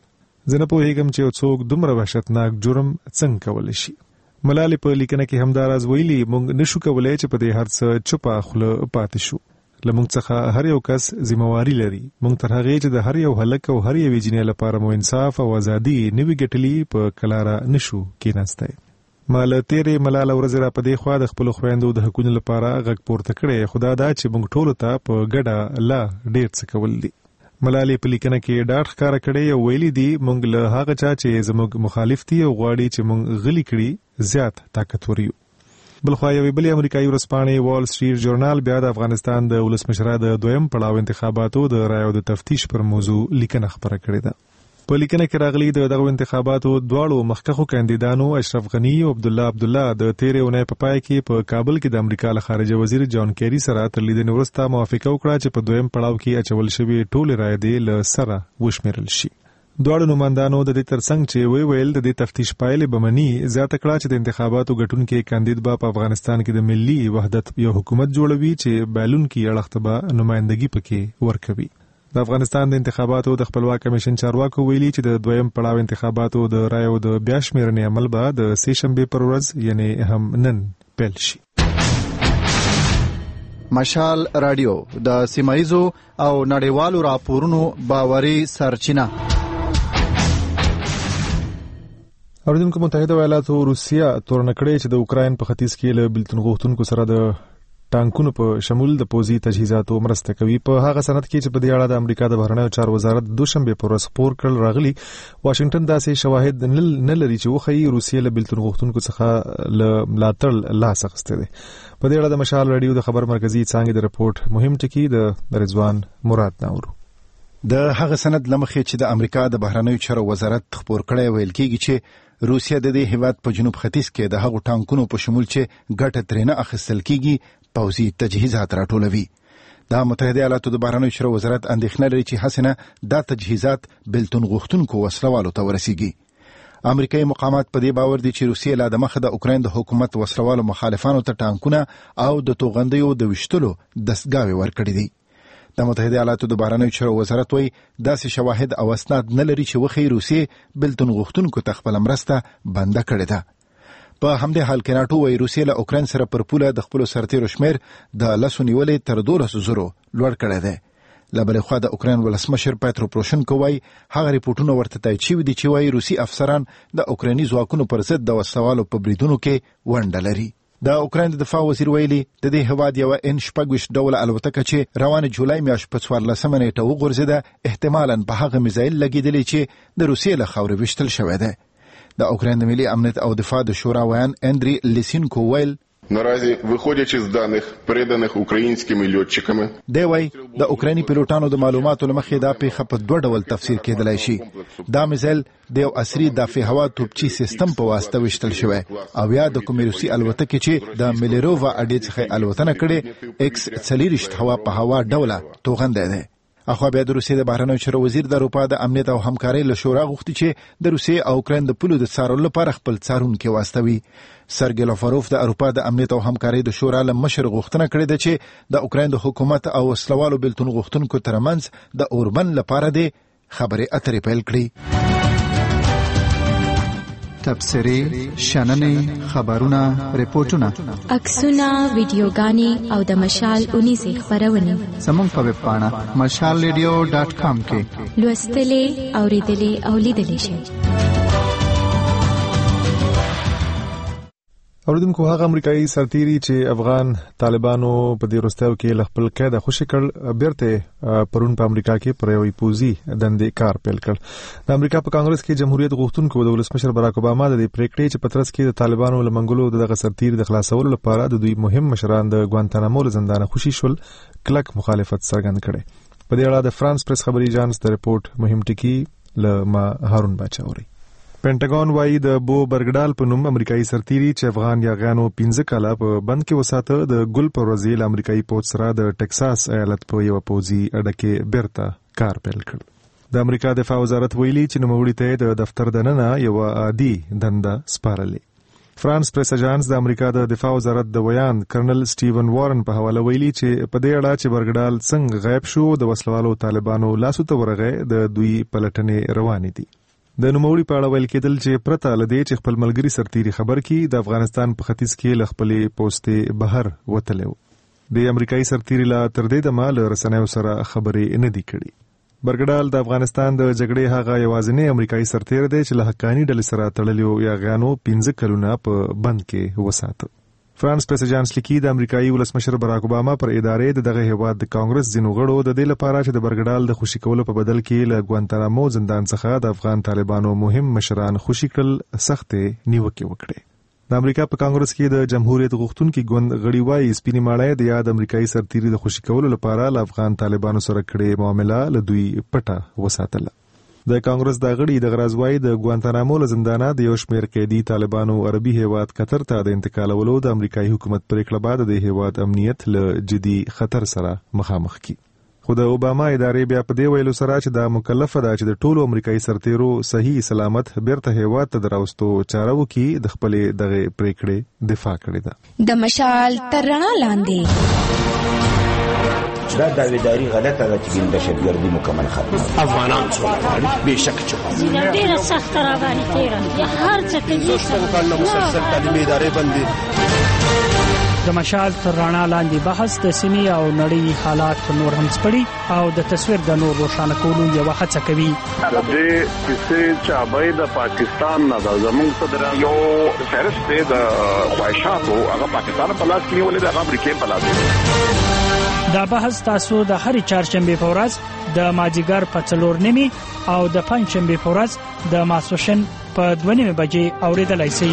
زه نه پوهیږم چې څوک دومره وحشتناک جرم څنګه کولی شي. ملالۍ په لیکنه کې همداراز ویلي موږ نشو کولای چې په دې هر څه چوپه خوله پاتې شو. لمونږ څخه هر یو کس ذمہواری لري. موږ تر هغه چې د هر یو هلک او هر یو جنې لپاره مو انصاف او ازادي نوي ګټلي په کلاره نشو کېناستای. مال تیرې ملاله ورځ را په دې خوا د خپل خويندو د حقوقو لپاره غږ پورته کړي. خدا دا چې موږ ټول ته په ګډه لا ډېر څه کول دي. ملالۍ په لیکنه کې ډاډ ښکاره کړی او ویلي دي موږ له هغه چا چې زموږ مخالف دي او غواړي چې موږ غلي کړي زیات طاقتور یو. بلخوا یوې بلې امریکایي ورځپاڼې وال سټریټ جورنال بیا د افغانستان د ولسمشره د دویم پړاو انتخاباتو د رایو د تفتیش پر موضوع لیکنه خپره کړې ده. په لیکنه کې راغلي د دغه انتخاباتو دواړو مخکښو کاندیدانو اشرف غنی او عبدالله د تیرې اونۍ په پای کې په کابل کې د امریکا له خارجه وزیر جان کیری سره تر لیدنې وروسته موافقه وکړه چې په دویم پړاو کې اچول شوي ټولې رایې دې له سره وشمیرل شي. دواړو نمائندانو د دې ترڅنګ چې ویل د دې تفتیش پایلې به مني زیاته کړه چې د انتخاباتو ګټونکي کاندید به په افغانستان کې د ملي وحدت یو حکومت جوړوي چې بایلونکي اړخ به نمائندګي پکې ورکوي. د افغانستان د انتخاباتو د خپلواک کمیشن چارواکو ویلي چې د دویم پړاو انتخاباتو د رایو د بیا شمیرنې عمل به د سې شنبې پر ورځ یعنی هم نن پیل شي. مشال رادیو د سیمایزو او نړیوالو راپورونو باوري سرچینه. اوریدونکو متحده ایالاتو روسیا تورنکړې چې د اوکراین په ختیځ کې له بلتون غوښتونکو سره د ټانکونو په شمول د پوزي تجهیزاتو مرسته کوي. په هغه سند کې چې په دې اړه د امریکا د بهرنیو چارو وزارت دوشنبه پر ورځ خبر کړل راغلي واشنگټن داسې شواهد نه لري چې وخی روسیه له بلتون غوښتونکو څخه له ملاتړ لاس اخیسته دي. په دې اړه د مشال رادیو د خبر مرکزی څنګه د رپورت مهم ټکی د رضوان مراد ناورو. د هغه سند لمخې چې د امریکا د بهرنیو چارو وزارت خبر کړی ویل کېږي چې روسیه د دې هیواد په جنوب ختیځ کې د هغو ټانکونو په شمول چې ګټه ترېنه اخیستل کېږي پوځي تجهیزات راټولوي. د متحده ایالاتو د بهرنیو چارو وزارت اندېښنه لري چې حسنه دا تجهیزات بلتون غوښتونکو وسلوالو ته ورسیږي. امریکایي مقامات په دې باور دي چې روسیه لا د مخه د اوکراین د حکومت وسلوالو مخالفانو ته ټانکونه او د توغندیو د وشتلو دستګاوې ورکړي دي. د متحده ایالاتو د بهرنیو چارو وزارت وایي داسې شواهد او اسناد نه لري چې وخی روسیه بلتون غوښتونکو ته خپل مرسته بنده کړې ده. په همدې حال کې ناټو وايي روسیه له اوکراین سره پر پوله د خپل سرتیرو شمیر د لسو نیولې تر 12,000 لوړ کړی دی. له بلې خوا د اوکراین ولسمشر پیترو پروشنکو وايي هغه ریپورتونه ورته تایید شوي دي چې وايي روسي افسران د اوکرایني ځواکونو پر ضد د وسلوالو په بریدونو کې ونډه لري. د اوکراین د دفاع وزیر ویلي د دې هواد یو ان-شپږ ډوله الوتکه چې روانه جولای میاشت په 14 نیټه وغورځېده احتمالاً په هغه میزایل لګېدلې چې د روسیې له خاورې ویشتل شوی دی. د اوکراین د ملي امنیت او دفاع د شورا ویان اندري لیسینکو ویل Наразі, виходячи з даних, переданих українськими льотчиками, دی وایي د اوکرایني پیلوټانو د معلوماتو له مخې دا پیښه په دوه ډول تفسیر کېدلی شي. دا میزایل د یو عصري دافع هوا توپچي سیستم په واسطه ویشتل شوی او یا د کومې روسي الوتکې چې د میلیرووا اډې څخه الوتنه کړې ایکس 40 هوا په هوا ډوله توغندی دی. اخوا بیا د روسیې د بهرنیو چارو وزیر د اروپا د امنیت او همکارۍ له شورا غوښتي چې د روسیې او اوکراین د پولو د څارلو لپاره خپل څارونکي واستوي. سرګی لاوروف د اروپا د امنیت او همکارۍ د شورا له مشر غوښتنه کړې ده چې د اوکراین د حکومت او وسلوالو بلتون غوښتونکو ترمنځ د اوربند لپاره د خبرې اترې پیل کړي. تبصرې، شننې، خبرونه، ریپورتونه، عکسونه، ویډیوګانې او د مشال اونیزې خپرونې زموږ په ویب پاڼه mashalradio.com کې لوستلې، اوریدلې او لیدلې شئ. اوریدونکو هغه امریکایي سرتیري چې افغان طالبانو په دې وروستیو کې له خپل قید خوشي کړ بیرته پرون په امریکا کې پر یوې پوزي دندې کار پیل کړ. د امریکا په کانګرس کې جمهوریت غوښتونکو د ولسمشر باراک اوباما د پریکړې چې په ترڅ کې د طالبانو له منګولو دغه سرتیري د خلاصولو لپاره د دوی مهم مشران د ګوانتانامو له زندانه خوشي شول کلک مخالفت څرګند کړي. په دې اړه د فرانس پریس خبري ایجانس د رپورت مهم ټکی له ما هارون باچاوري. پینټاګون وايي د بو برګډال په نوم امریکایي سرتیري چې افغان یاغانو 15 کاله په بند کې وساته د ګل پر ورځ له امریکایي پوځ سره د ټکساس ایالت په یو پوځي اډه کې بیرته کار پیل کړ. د امریکا دفاع وزارت ویلي چې نوموړي ته د دفتر دننه یو عادي دنده سپارلې. فرانس پریس اژانس د امریکا د دفاع وزارت د ویان کرنل سټیون وارن په حواله ویلي چې په دې اړه چې برګډال څنګه غایب شو د وسلوالو طالبانو لاسو ته ورغی د دوی پلټنې روانې دي. د نوموړي په اړه ویل کېدل چې پرته له دې چې خپل ملګري سرتیري خبر کړي د افغانستان په ختیځ کې له خپلې پوستې بهر وتلی و. د امریکایي سرتیري لا تر دې دمه له رسنیو سره خبرې نه دي کړي. برګډال د افغانستان د جګړې هغه یوازینی امریکایي سرتیر دی چې له حقاني ډلې سره تړلیو یاغیانو 15 کلونه په بند کې وساته. فرانس پریس اجانس لیکي د امریکایي ولسمشر باراک اوباما پر ادارې د دغه هیواد د کانګرس ځینو غړو د دې لپاره چې د برګډال د خوشي کولو په بدل کې له ګوانتانامو زندان څخه د افغان طالبانو مهم مشران خوشي کړل سختې نیوکې وکړې. د امریکا په کانګرس کې د جمهوریت غوښتونکي ګوند غړي وايي سپینې ماړی د یاد امریکایي سرتیري د خوشي کولو لپاره له افغان طالبانو سره کړې معامله له دوی پټه وساتله. د کانګرس د غړي د غرازوای د ګوانتانامو له زندانه د یو شمېر قیدي طالبانو عربي هیواد قطر ته د انتقالولو د امریکایي حکومت پریکړه بعد د هیواد امنیت له جدي خطر سره مخامخ کی. خو د اوباما ادارې بیا په دې ویلو سره چې دا مکلفه ده چې د ټولو امریکایي سرتیرو صحیح سلامت بیرته هیواد ته دراوستو چاره وکړي د خپلې دغه پریکړې دفاع کړې ده. د مشال تر رڼا لاندې دا داویداری غلطه ده چې د دهشتګردي مکمل ختم افغانان څومره بېشک چې ډېره سخته راغلې تېره هر څه کوي کال مسلسل تعلیمي ادارې بندي. د مشال تر رڼا لاندې بحث د سیمې او نړۍ حالات نور هم سپړي او د تصویر د نور روښانه کولو یوه هڅه کوي. د دې کیسې چابۍ د پاکستان نه د زموږ صدر یو فهرست دی د خواهشاتو هغه پاکستان په لاس کې نیولې د امریکا په لاس کې. دا بحث تاسو د هرې چهارشنبې په ورځ د مازدیګر په 4:30 او د پنجشنبې په ورځ د ماسپښین په 2:30 بجې اوریدلای شئ.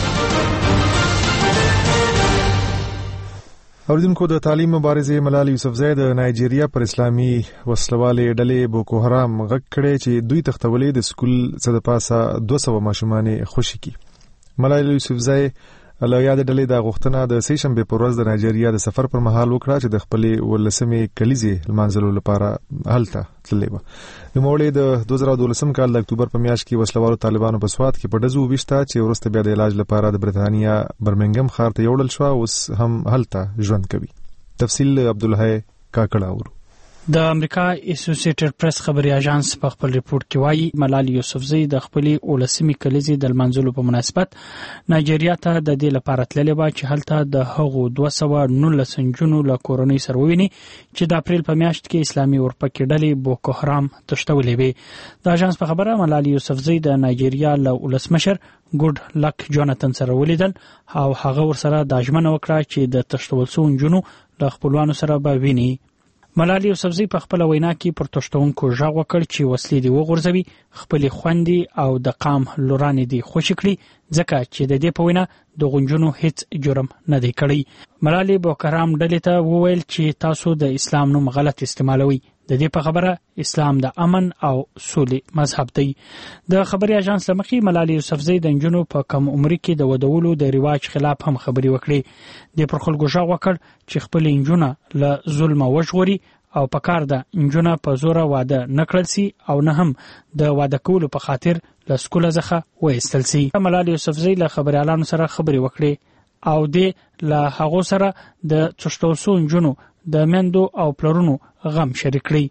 اوریدونکو د تعلیم مبارزې ملال یوسفزی د نایجیریا پر اسلامي وسلوالې ډلې بوکو حرام غږ کړی چې دوی تختولې د سکول څخه د پاسه 200 ماشومان خوشي کی. ملال یوسفزی له یاد ډلې د غوښتنه د سې شنبې پر ورځ د نایجیریا د سفر پر مهال وکړه چې د خپلې ولسمې کلیزې لمانځلو لپاره هلته تللی و. نوموړی د 2012 کال د اکتوبر په میاشت کې وسلوالو طالبانو په سوات کې په ډزو ویشته چې وروسته بیا د علاج لپاره د برتانیا برمنګم ښار ته یوړل شو. اوس هم هلته ژوند کوي. تفصیل عبدالحی کاکړه اورو. د امریکا اسوسییټډ پریس خبري اژانس په خپل ریپورت کې وایي ملال یوسفزی د خپلې ولسمي کلیزې د لمانځلو په مناسبت نایجیریا ته د دې لپاره تللی و چې هلته د هغو 219 نجونو له کورنۍ سره وویني چې د اپریل په میاشت کې اسلامي اورپکې ډلې بوکو حرام تښتولې وې. د اژانس په خبره ملال یوسفزی د نایجیریا له ولسمشر ګوډ لک جوناتن سره ولیدل او هغه ورسره د ژمنه وکړه چې د تښتول شوو نجونو له خپلوانو سره به ویني. ملال یوسفزی په خپل وینا کې پر تښتونکو ژغ وکړ چې وسلې دی وغورځوي خپل خوندې او د قام لورانې دی خوشی کړي ځکه چې د دې په وینا د غنجونو هیڅ جرم نه دی کړی. ملال بوکو حرام ډلې ته وویل چې تاسو د اسلام نوم غلط استعمالوي. د دې په خبره اسلام د امن او سولې مذهب دی. د خبري اژانس لمخې ملال یوسفزی د نجونو په کم عمر کې د ودولو د رواج خلاف هم خبري وکړي. د پر خلکو ژغ وکړ چې خپل نجونه له ظلم وژغوري او په کار ده نجونه په زوره واده نکړل سي او نه هم د واده کولو په خاطر له سکوله څخه وایستل سي. ملال یوسفزی له خبريالانو سره خبري وکړي او د له هغه سره د تښتول شوو نجونو د میندو او پلرونو غم شریک کړي.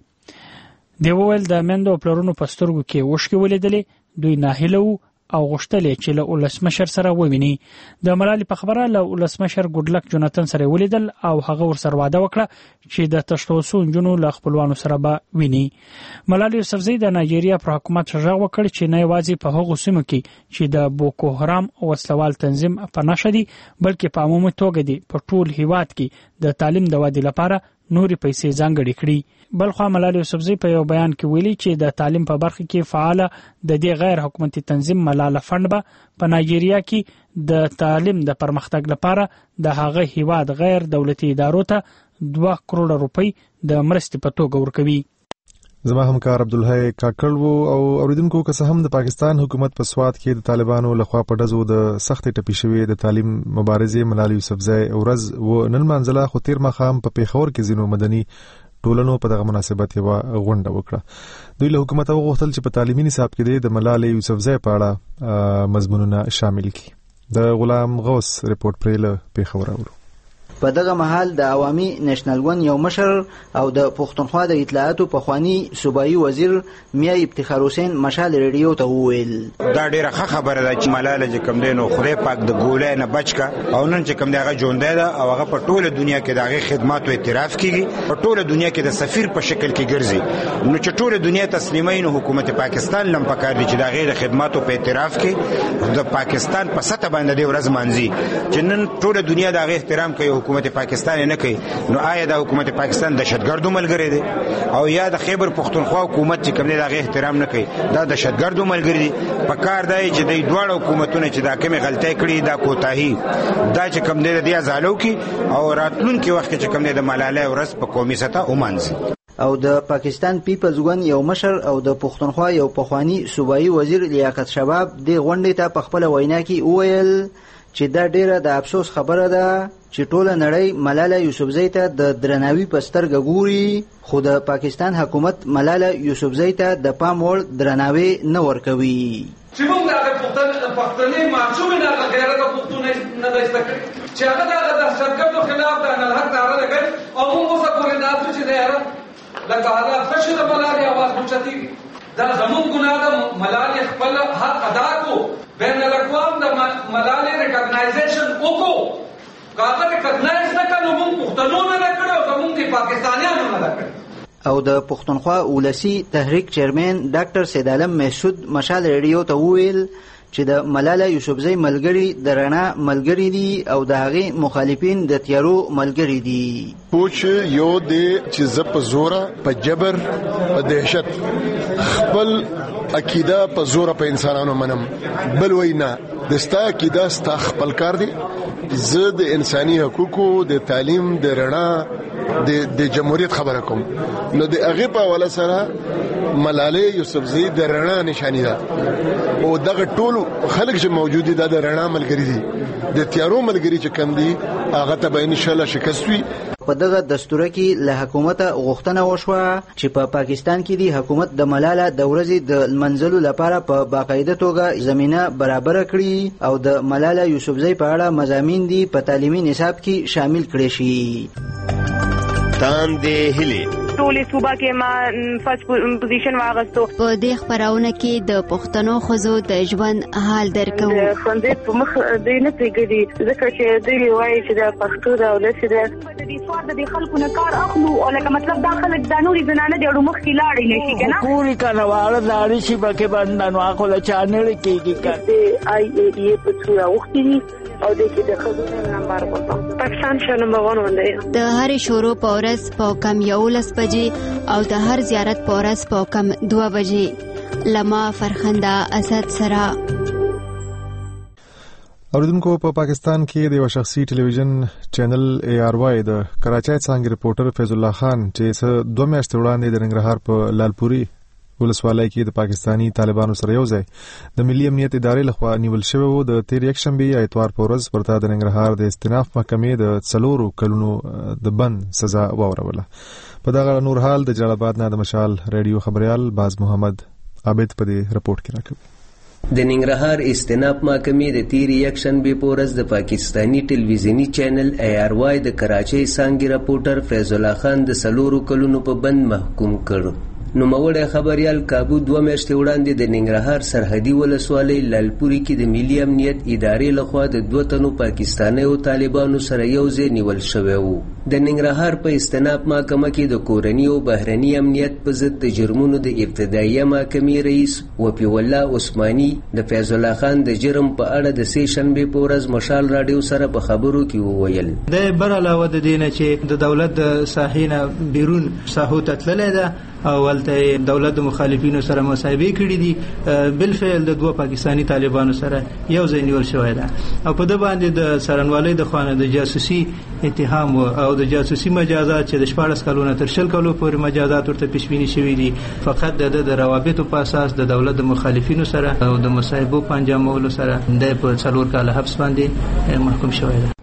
دی وویل د میندو او پلرونو په سترګو کې اوښکې ولیدلې دوی ناهیله وو او غوښتل چې له ولسمشر سره وویني. د ملال په خبره له ولسمشر ګوډلک جوناتن سره ولیدل او هغه ورسره واده وکړه چې د تښتول شوو نجونو له خپلوانو سره به ویني. ملال یوسفزی د نایجیریا پر حکومت ژغ وکړ چې نه یوازې په هغو سیمو کې چې د بوکو حرام وسلوال تنظیم په نښه دي بلکې په عمومي توګه دي په ټول هیواد کې د تعلیم د ودې لپاره نوري پیسې ځانګړې کړي. بلخو ملال یوسفزی په یو بیان کې ویلي چې د تعلیم په برخه کې فعال د دې غیر حکومتي تنظیم ملاله فند به په نایجیریا کې د تعلیم د پرمختګ لپاره د هغه هیواد غیر دولتي ادارو ته 2 کروڑ روپۍ د مرستې په توګه ورکوي. زما همکار عبدالحی کاکړ وو او اوریدونکو که څه هم د پاکستان حکومت په سوات کې د طالبانو لخوا په ډزو د سختې ټپي شوې د تعلیم مبارزې ملال یوسفزی ورځ و نن منځله خو تیر ماښام په پیښور کې ځینو مدني ټولنو په دغه مناسبت یو غونډه وکړه. دوی له حکومت وغوښتل چې په تعلیمي نصاب کې د ملال یوسفزی په اړه مضمونونه شامل کړي. د غلام غوث ریپورت پرې له پیښور اورو. په دغه مهال د عوامي نېشنل ون یو مشر او د پښتونخوا د اطلاعاتو پخوانی صوبایي وزیر میا افتخار حسین مشال ریډیو ته وویل دا ډیره ښه خبره ده چې ملاله چې کوم دی نو خدای پاک د ګولۍ نه بچ کا او نن چې کوم دی هغه ژوندی ده او هغه په ټوله دنیا کې د هغې خدماتو اعتراف کیږي په ټوله دنیا کې د سفیر په شکل کې ګرځي نو چې ټوله دنیا تسلیموي نو حکومت پاکستان لم پکار دي چې د هغې د خدماتو په اعتراف کې د پاکستان په سطح باندې د ورځ مانځي چې نن ټوله دنیا د هغې احترام کوي حکومت پاکستان نه کوي نو آیا د حکومت پاکستان دهشتګردو ملګری دی او یا د خیبر پښتونخوا حکومت چې کوم دی د هغې احترام نه کوي دا دهشتګردو ملګری دی په کار دی چې د دواړو حکومتونه چې دا کومې غلطۍ کړي دا کوتاهي دا چې کوم دی د دې ازالو کې او راتلونکي وخت کې چې کوم دی د ملالۍ ورځ په قومي سطح ومانځي او د پاکستان پیپلز ګوند یو مشر او د پښتونخوا یو پخوانی صوبایي وزیر لیاقت شباب د غونډې ته په خپل وینا کې وویل چې دا ډیره د افسوس خبره ده چې ټوله نړۍ ملاله یوسفزۍ ته د درناوي په سترګه ګوري خو د پاکستان حکومت ملاله یوسفزۍ ته د پام وړ درناوی نه ورکوي چې موږ د پښتنې معصومې نه غیرت پښتون نه دایسته کړي چې هغه د سرکردو خلاف د الحق نعره لګوي او موږ اوسه پورې ناسو چې دی لکه هغه فشل د ملالۍ اواز اوچتېږي دا زموږ ګناه ده ملالۍ خپل حق ادا کو بین الاقوام د ملالۍ ریکګنایزیشن وکړو کاغه ریکګنایز نه کړو موږ پښتنو نه کړو زموږ د پاکستانیانو نه کړو او د پښتونخوا ولسی تحریک چیرمن ډاکټر سید عالم محسود مشال ریډیو ته وویل چې د ملاله یوسفزۍ ملګری د رڼا ملګری دي او د هغې مخالفین د تیارو ملګری دي پوچ یو دی چې زه په زوره په جبر په دهشت خپل عقیده په زوره په انسانانو منم بل وینا دستا عقیده ستا خپل کار دی زه د انساني حقوقو د تعلیم د رڼا د جمهوریت خبره کوم نو د هغې په حواله سره ملالۍ یوسفزۍ د رڼا نشانی ده او دغه ټول خلک چې موجود دي د رڼا ملګری دي د تیارو ملګری چې کم دي هغه ته به ان شاء الله شکست وي په دغه دستوره کې له حکومته غوښتنه وشوه چې په پاکستان کې دی حکومت د ملاله د ورځې د لمنځلو لپاره په باقاعده توګه زمینه برابر کړي او د ملاله یوسفزۍ په اړه مضامین دي په تعلیمي نصاب کې شامل کړي شي تاندې هلي ټولې صوبه کې ما فرست پوزیشن واغستو په دې خبرونه کې د پښتنو ښځو د ژوند حال درکو خوندې په مخ دې نه پیګدي ځکه چې دې وایي چې د پښتو د ولس د دې سواد د خلکو نه کار اخلو او لکه مطلب دا خلک د نوري زنانه د مخ کې لاړې نشي کنه پوری کنه واړه لاړې شي بکه باندې نو اخو له چانل کېږي کړه آی ای په څوره وختي او د کې د خبرو نمبر وته پاکستان شنه نمبر 1 وندې د هر شورو په ورځ په کم 11 بجې او د هر زیارت په ورځ په کم 2 بجې لما فرخنده اسد سره اوریدونکو په پاکستان کې د یو شخصي ټلویزیون چینل ای آر واي د کراچۍ څنګه ریپورټر فیض الله خان چې 2 میاشتې وړاندې د ننګرهار په لالپوري ولسوالۍ کې د پاکستانی طالبانو سره یو ځای د ملي امنیت ادارې لخوا نیول شوی و د تیر یکشنبه اتوار په ورځ ورته د ننګرهار د استیناف محکمې د 4 کلونو د بند سزا واوروله په دغه نور حال د جلال آباد نه د مشال ریډیو خبريال باز محمد عابد په دې رپورټ کې راکوي د ننګرهار استیناف محکمې د تیر یکشنبه په ورځ د پاکستانی ټلویزیونی چینل ای آر واي د کراچۍ څنګه ریپورټر فیض الله خان د 4 کلونو په بند محکوم کړ نو موړی خبريال کابو 2 میاشتې وړاندې د ننګرهار سرحدي ولسوالۍ لالپوري کې د ملي امنیت ادارې لخوا د 2 تنو پاکستاني او طالبانو سره یو ځای نیول شوی و د ننګرهار په استیناف محکمه کې د کورنی او بهرني امنیت په ضد د جرمونو د ابتدایي محکمې رئیس وفي الله عثماني د فیض الله خان د جرم په اړه د سې شنبه په ورځ مشال رادیو سره په خبرو کې وویل د بر علاوه د دینه چې د دولت د ساحینه بیرون ساحو تتللی ده او ولته دولت د مخالفینو سره مصاحبه کړې دي بالفعل د 2 پاکستانی طالبانو سره یو ځای نیول شوی ده او په د باندې د سرنوالۍ د خوانه د جاسوسي اتهام او د جاسوسي مجازات چې د 14 کلونو تر 10 کلونو پورې مجازات ورته پیشبینی شوی دي فقط د روابطو په اساس د دولت د مخالفینو سره او د مصاحبو په انجامولو سره د 4 کال حبس باندې محکوم شوی ده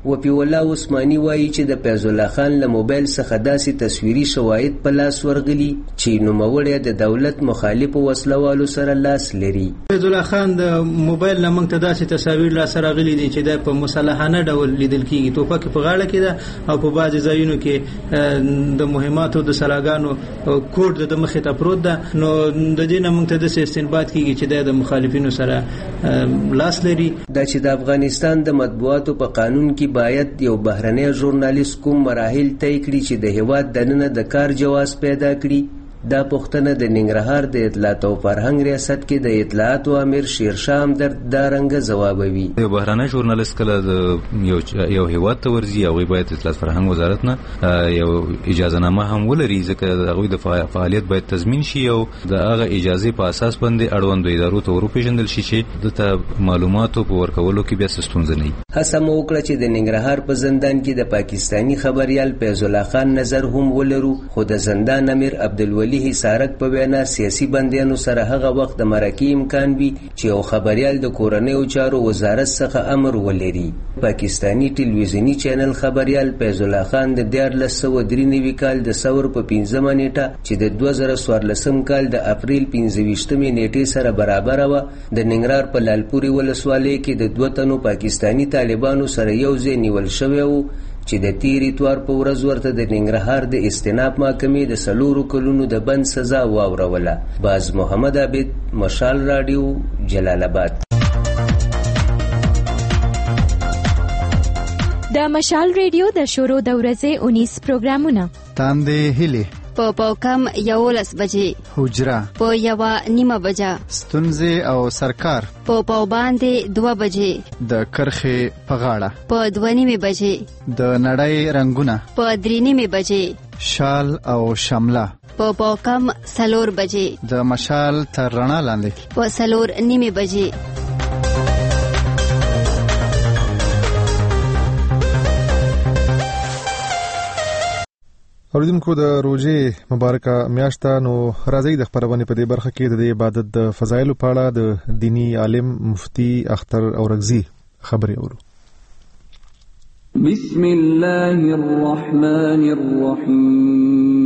وفي الله عثماني وایي چې د فیض الله خان له موبایل څخه داسې تصویري شواهد په لاس ورغلي چې نوموړی د دولت مخالفو وسلوالو سره لاس لري. فیض الله خان د موبایل نه موږ ته داسې تصاویر لاس راغلي دي چې د په مسلحانه ډول لیدل کیږي. توپک په غاړه کې ده او په بعضې ځایونو کې د مهماتو د سلاګانو کوډ د مخې ته پروت ده. نو د دې نه موږ ته داسې استنباط کیږي چې د مخالفینو سره لاس لري. دا چې د افغانستان د مطبوعاتو په قانون کې باید یو بهرنی ژورنالیست کوم مراحل طی کړي چې د هیواد دننه د کار جواز پیدا کړي. دا پوښتنه د ننګرهار د اطلاعات او فرهنګ ریاست کې د اطلاعاتو امیر شیرشاه همدرد دارنګه ځوابوي. یو بهرنی ژورنالیست کله یو هیواد ته ورځي هغوی باید اطلاعات فرهنګ وزارت نه یو اجازه نامه هم ولري ځکه هغوی د فعالیت باید تضمین شي او د هغه اجازې په اساس باندې اړوندو ادارو ته وروپېژندل شي چې دته معلوماتو په ورکولو کې بیا ستونزه نه وي. هڅه مو وکړه چې د ننګرهار په زندان کې د پاکستاني خبریال فیض الله خان نظر هم ولرو خو د زندان امیر عبدالولي حصارک په وینا سیاسي بندیانو سره هغه وخت د مرکې امکان وي چې یو خبریال د کورنیو چارو وزارت څخه امر ولري. پاکستاني ټلویزیونی چینل خبریال فیض الله خان د 1393 کال د ثور په 15 نیټه چې د 2014 کال د اپریل 15 نیټې سره برابر و د ننګرهار په لالپوري ولسوالۍ کې د 2 تنو پاکستاني طالبانو سره یو ځای نیول شوی و چې د تیر اتوار په ورځ ورته د ننګرهار د استیناف محکمې د 4 کلونو د بند سزا واوروله. باز محمد عابد، مشال رادیو، جلال آباد. د مشال رادیو د شروع د ورځې 19 پروګرامونه تاندې هلي په پاوکم 11 بجې، حجره په 1:30 بجه، ستونزې او سرکار په پاو باندې 2 بجې، د کرخې په غاړه په 2:30 بجې، د نړۍ رنگونه په 3:30 بجې، شال او شمله په پاوکم 4 بجې، د مشال تر رڼا لاندې په 4:30 بجې. اوریدونکو د روزې مبارکه میاشت نو راځي د خبرونه په دې برخه کې د عبادت د فضایل په اړه د دینی عالم مفتی اختر اورغزی خبري اورو. بسم الله الرحمن الرحیم.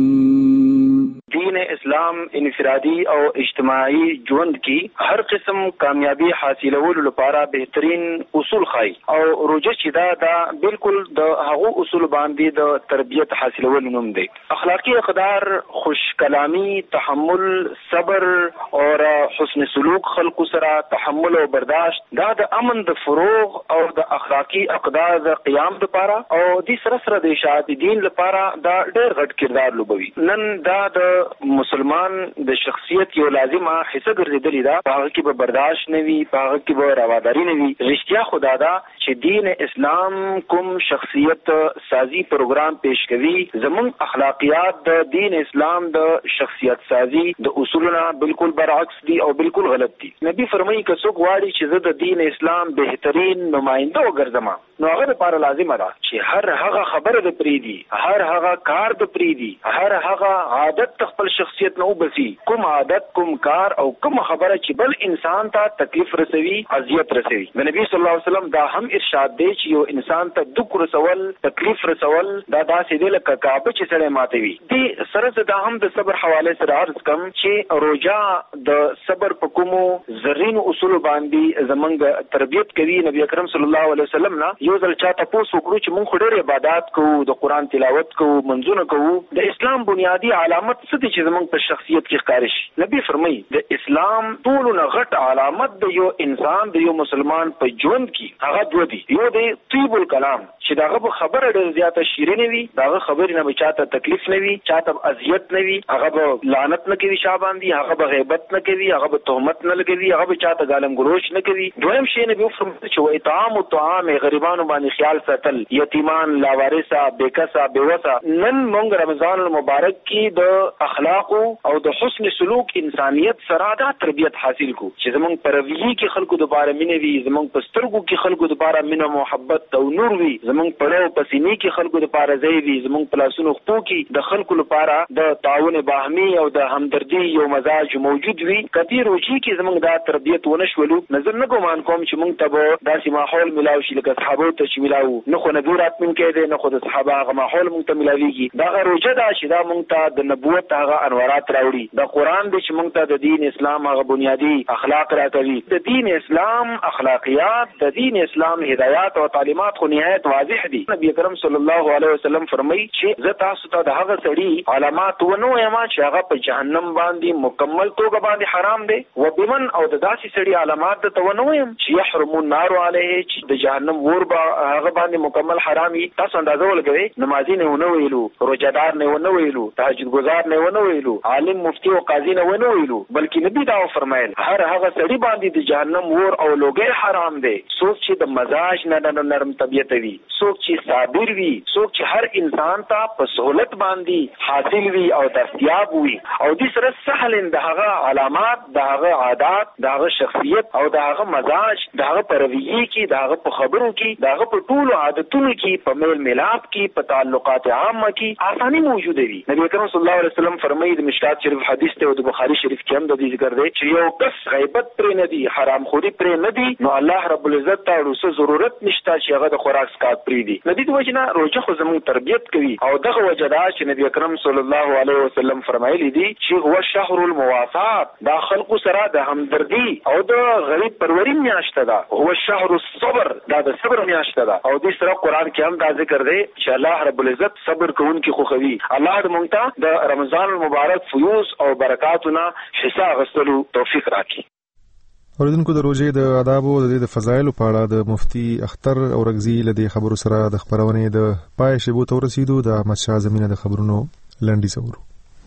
دین اسلام انفرادي او اجتماعي ژوند کې هر قسم کامیابی حاصلولو لپاره بهترین اصول خای او روزه چې دا بالکل د هغو اصول باندې د تربیت حاصلولو نوم دی. اخلاقی اقدار، خوش کلامی، تحمل، صبر او حسن سلوک خلق سره تحمل او برداشت دا د امن د فروغ او د اخلاقی اقدار د قیام لپاره او د سره د اشاعت دین لپاره دا ډېر غټ کردار لوبوي. نن دا د مسلمان د شخصیت یو لازمه حصہ ګرځېدلې ده. په هغه کې به برداشت نه وي، په هغه کې به رواداري نه وي. رښتیا خدا ده چې دین اسلام کوم شخصیت سازی پروګرام پیش کوي، زمونږ اخلاقیات د دین اسلام د شخصیت سازی د اصولنا بالکل برعکس دي او بالکل غلط دي. نبی فرمایي که څوک غواړي چې زه د دین اسلام بهترین نماینده وګرځم نو هغه لپاره لازمه ده چې هر هغه خبره د پریدي، هر هغه کار د پریدي، هر هغه عادت خپل شخصیت نه وبسي، کوم عادت، کوم کار او کوم خبره چې بل انسان ته تکلیف رسوي، اذیت رسوي. د نبی صلی الله علیه وسلم دا هم ارشاد دی چې یو انسان ته دک رسول، تکلیف رسول دا داسې دی لکه کعبه چې سره ماتوي. دې سره دا هم د صبر حواله سره عرض کوم چې روزه د صبر په کومو زرین اصول باندې زمونږ تربیت کوي. نبی اکرم صلی الله علیه وسلم نه یو ځل چاته پوښتنه وکړو چې مونږ ډېر عبادت کوو، د قران تلاوت کوو، منځونه کوو، د اسلام بنیادی علامت څه دي چې زمونږ په شخصیت کې ښکار شي؟ نبی فرمایي د اسلام ټولو نه غټ علامت د یو انسان، د یو مسلمان په ژوند کې هغه دوه دي. یو دی طیب الکلام چې داغه په خبره ډېر زیاته شیرینه وي، داغه خبرې نه چاته تکلیف نه وي، چاته اذیت نه وي، هغه به لعنت نه کوي شاه باندې، هغه به غیبت نه کوي، هغه به تهمت نه لګوي، هغه به چاته ګالم ګلوچ نه کوي. دویم شی نبی فرمایي چې و اطعام الطعام، غریبانو باندې خیال ساتل، یتیمان، لاوارثه، بیکسه، بیوسه. نن موږ رمضان المبارک کې د اخلاقو او د حسن سلوک انسانیت سره دا تربیت حاصل کو چې زمونږ په رویه کې خلکو د باره مینه وي، زمونږ په سترګو کې خلکو د باره مینه محبت او نور وي، زمونږ په لو په سینې کې خلکو د باره ځای وي، زمونږ په لاسونو خپو کې د خلکو لپاره د تعاون باهمي او د همدردي یو مزاج موجود وي. کدی روجي کې زمونږ دا تربیت ونه شولو، نظر نه ګمان کوم چې مونږ ته به داسې ماحول ملاو شي لکه صحابو ته چې ملاو، نه خو نبی راتلونکی دی، نه خو د صحابه هغه ماحول مونږ ته ملاویږي. دغه روجه دا چې دا مونږ ته د نبوت هغه انوارات راوړي، د قرآن دی چې مونږ ته د دین اسلام هغه بنیادی اخلاق راکوي. د دین اسلام اخلاقیات، د دین اسلام هدایات او تعلیمات خو نهایت واضح دي. نبی کرم صلی الله علیه وسلم فرمایي چې زه تاسو ته د هغه سړي علامات ونه وایم چې هغه په جهنم باندې مکمل توګه باندې حرام دی، و بمن او د داسې سړي علامات ته ونه وایم چې يحرم النار علیه، چې د جهنم ور به هغه باندې مکمل حرامي. تاسو اندازه ولګوئ، نمازي نه ونه ویلو، روزدار نه ونه ویلو، تهجد گزار نه ونه ویلو، عالم مفتی او قاضي نه ونه ویلو، بلکې نبی دا فرمایل هر هغه سړي باندې د جهنم ور او لوګي حرام دی. څوک چې د مزاج نه نرم طبيعت وي، څوک چې صابر وي، څوک چې هر انسان ته په سہولت باندې حاصل وي او دستیاب وي، او دې سره سهل د هغه علامات، د هغه عادات، د هغه شخصیت او د هغه مزاج، د هغه په رویه کې، د هغه په خبرو کې، د هغه په ټولو عادتونو کې، په میل میلاپ کې، په تعلقات عامه کې آسانی موجوده وي. نبی کریم صلی الله علیه وسلم فرمایي، د مشکات شریف حدیث ته او د بخاری شریف کې هم د دې ذکر دی چې یو کس غیبت پرې نه دی، حرام خوري پرې نه دی، نو الله رب العزت ته ورسره ضرورت نشته چې هغه د خوراک سکات پرې دی. ندی د وجنه روزه خو زموږ تربیت کوي، او دغه وجدا چې نبی کریم صلی الله علیه وسلم فرمایلی دی چې هو شهر المواسات، دا خلق سره د همدردی او د غریب پروري میاشته ده، هو شهر الصبر، دا د صبر میاشته ده. او دې سره قران کې هم دا ذکر دی چې الله رب العزت صبر کوونکي خوښوي. الله دې موږ ته د رمضان المبارک فیوز او برکاتونه حصہ غسلو توفیق راکړي. اوریدونکو د روزې د آداب او د فضایل په اړه د مفتی اختر اورغزي لدی خبرو سره د خبرونه د پای شیبو تور رسیدو د احمد شاه زمینه د خبرونو لنډي صورو.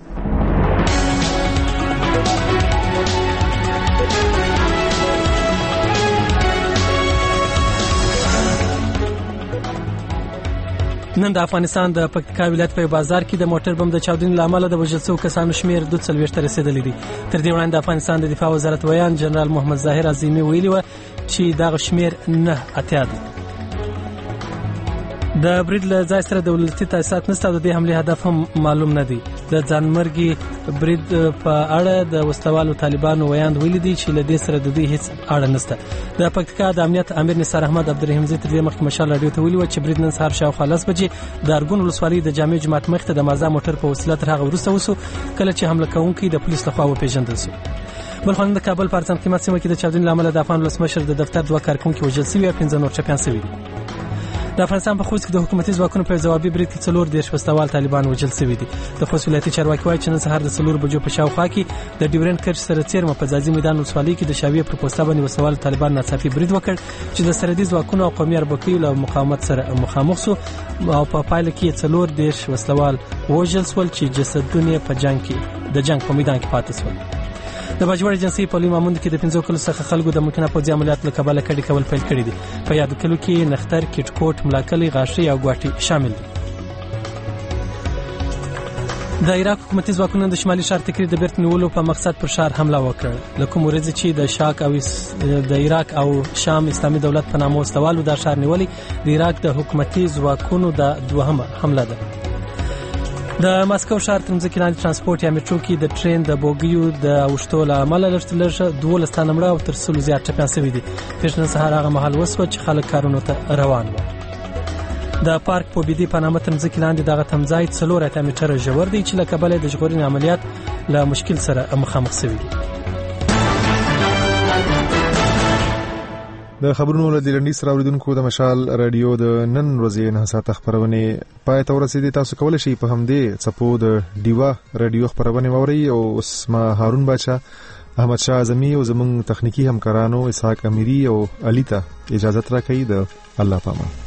نن د افغانستان د پکتیکا ولایت په بازار کې د موټر بم د چاودنې لامل د وژل شوو کسانو شمیر 240 ته رسیدلی دی. تر دې وړاندې د افغانستان د دفاع وزارت ویان جنرال محمد ظاهر عظیمی ویلي و چې دا شمیر 9 دی. د برید له ځای سره دولتي تاسیسات نشته، د دې حمله هدف هم معلوم نه دی. د ځانمرګي برید په اړه د وسلوالو طالبانو ویاند ویلي دي چې له دې سره د دوی هیڅ اړه نشته. د پکتیکا د امنیت امیر نثار احمد عبدالرحیمزی تر دې مخکې مشال راډیو ته ویلي و چې برید نن سهار شاوخوا 10 بجې د ارګون ولسوالۍ د جامع جماعت مخ ته د مازه موټر په وسیله تر هغه وروسته وسو کله چې حمله کوونکي د پولیس لخوا وپېژندل شو. بل خو د کابل پارتن قیمت سیمه کې د چاودنې لامل د افغان ولسمشر د دفتر 2 کارکونکو وژل شوي او 15 نور چپیان شوي دي. د افغانستان په خوست کې د حکومتي ځواکونو په جوابي برید کې 4 وسلوال طالبان وژل شوي دي. د خوست ولایتي چارواکي وایي چې نن سهار د 4 بجو په شاوخوا کې د ډیورند کرښ سره څیرمه په ځاځي میدان ولسوالۍ کې د شاویه پر پوسټه باندې وسلوال طالبان ناڅاپي برید وکړ چې د سرحدي ځواکونو او قومي اربکیو له مقاومت سره مخامخ شو او په پایله کې 4 وسلوال وژل شول چې جسدونه په جنگ په میدان کې پاتې شول. د باجوړ ایجنسی په لوی ماموند کې د 15 کلو څخه خلکو د ممکنه پوځي عملیات له کبله کډي کول پیل کړی دي. په یاد کلو کې نختر، کټکوټ، ملاکلي، غاښي او ګواټي شامل دي. د عراق حکومتي ځواکونو د شمالي ښار تکریر د بیرته نیولو په مقصد پر ښار حمله وکړه. له کوم ورځې چې د شاک او د عراق او شام اسلامي دولت په نامه واستوالو د ښار نیولې د عراق د حکومتي ځواکونو د دوهمه حمله ده. د ماسکو ښار تر ځمکې لاندې ترانسپورت یا میټرو کې د ټرین د بوګیو د اوښتو له امله لږ 12 تنه مړه او تر 100 زیات ټپیان شوي دي. پیښه نن سهار هغه مهال وسوه چې خلک کارونو ته روان وو. د پارک په بيدي په نامه تر ځمکې لاندې دغه تمځای 4 میټره ژور دی چې له کبله د ژغورنې عملیات له مشکل سره مخامخ شوي دي. د خبرونو له لنډي سره اوریدونکو د مشال رادیو د نن ورځې نه ساعت خبرونه پای ته ورسېدي. تاسو کولی شئ په همدې څپو د ډیوا رادیو خبرونه واورئ. او اسما هارون بچا، احمد شاه اعظمي او زموږ تخنیکی همکارانو اسحاق امیری او علي ته اجازه راکړئ. د الله پامان.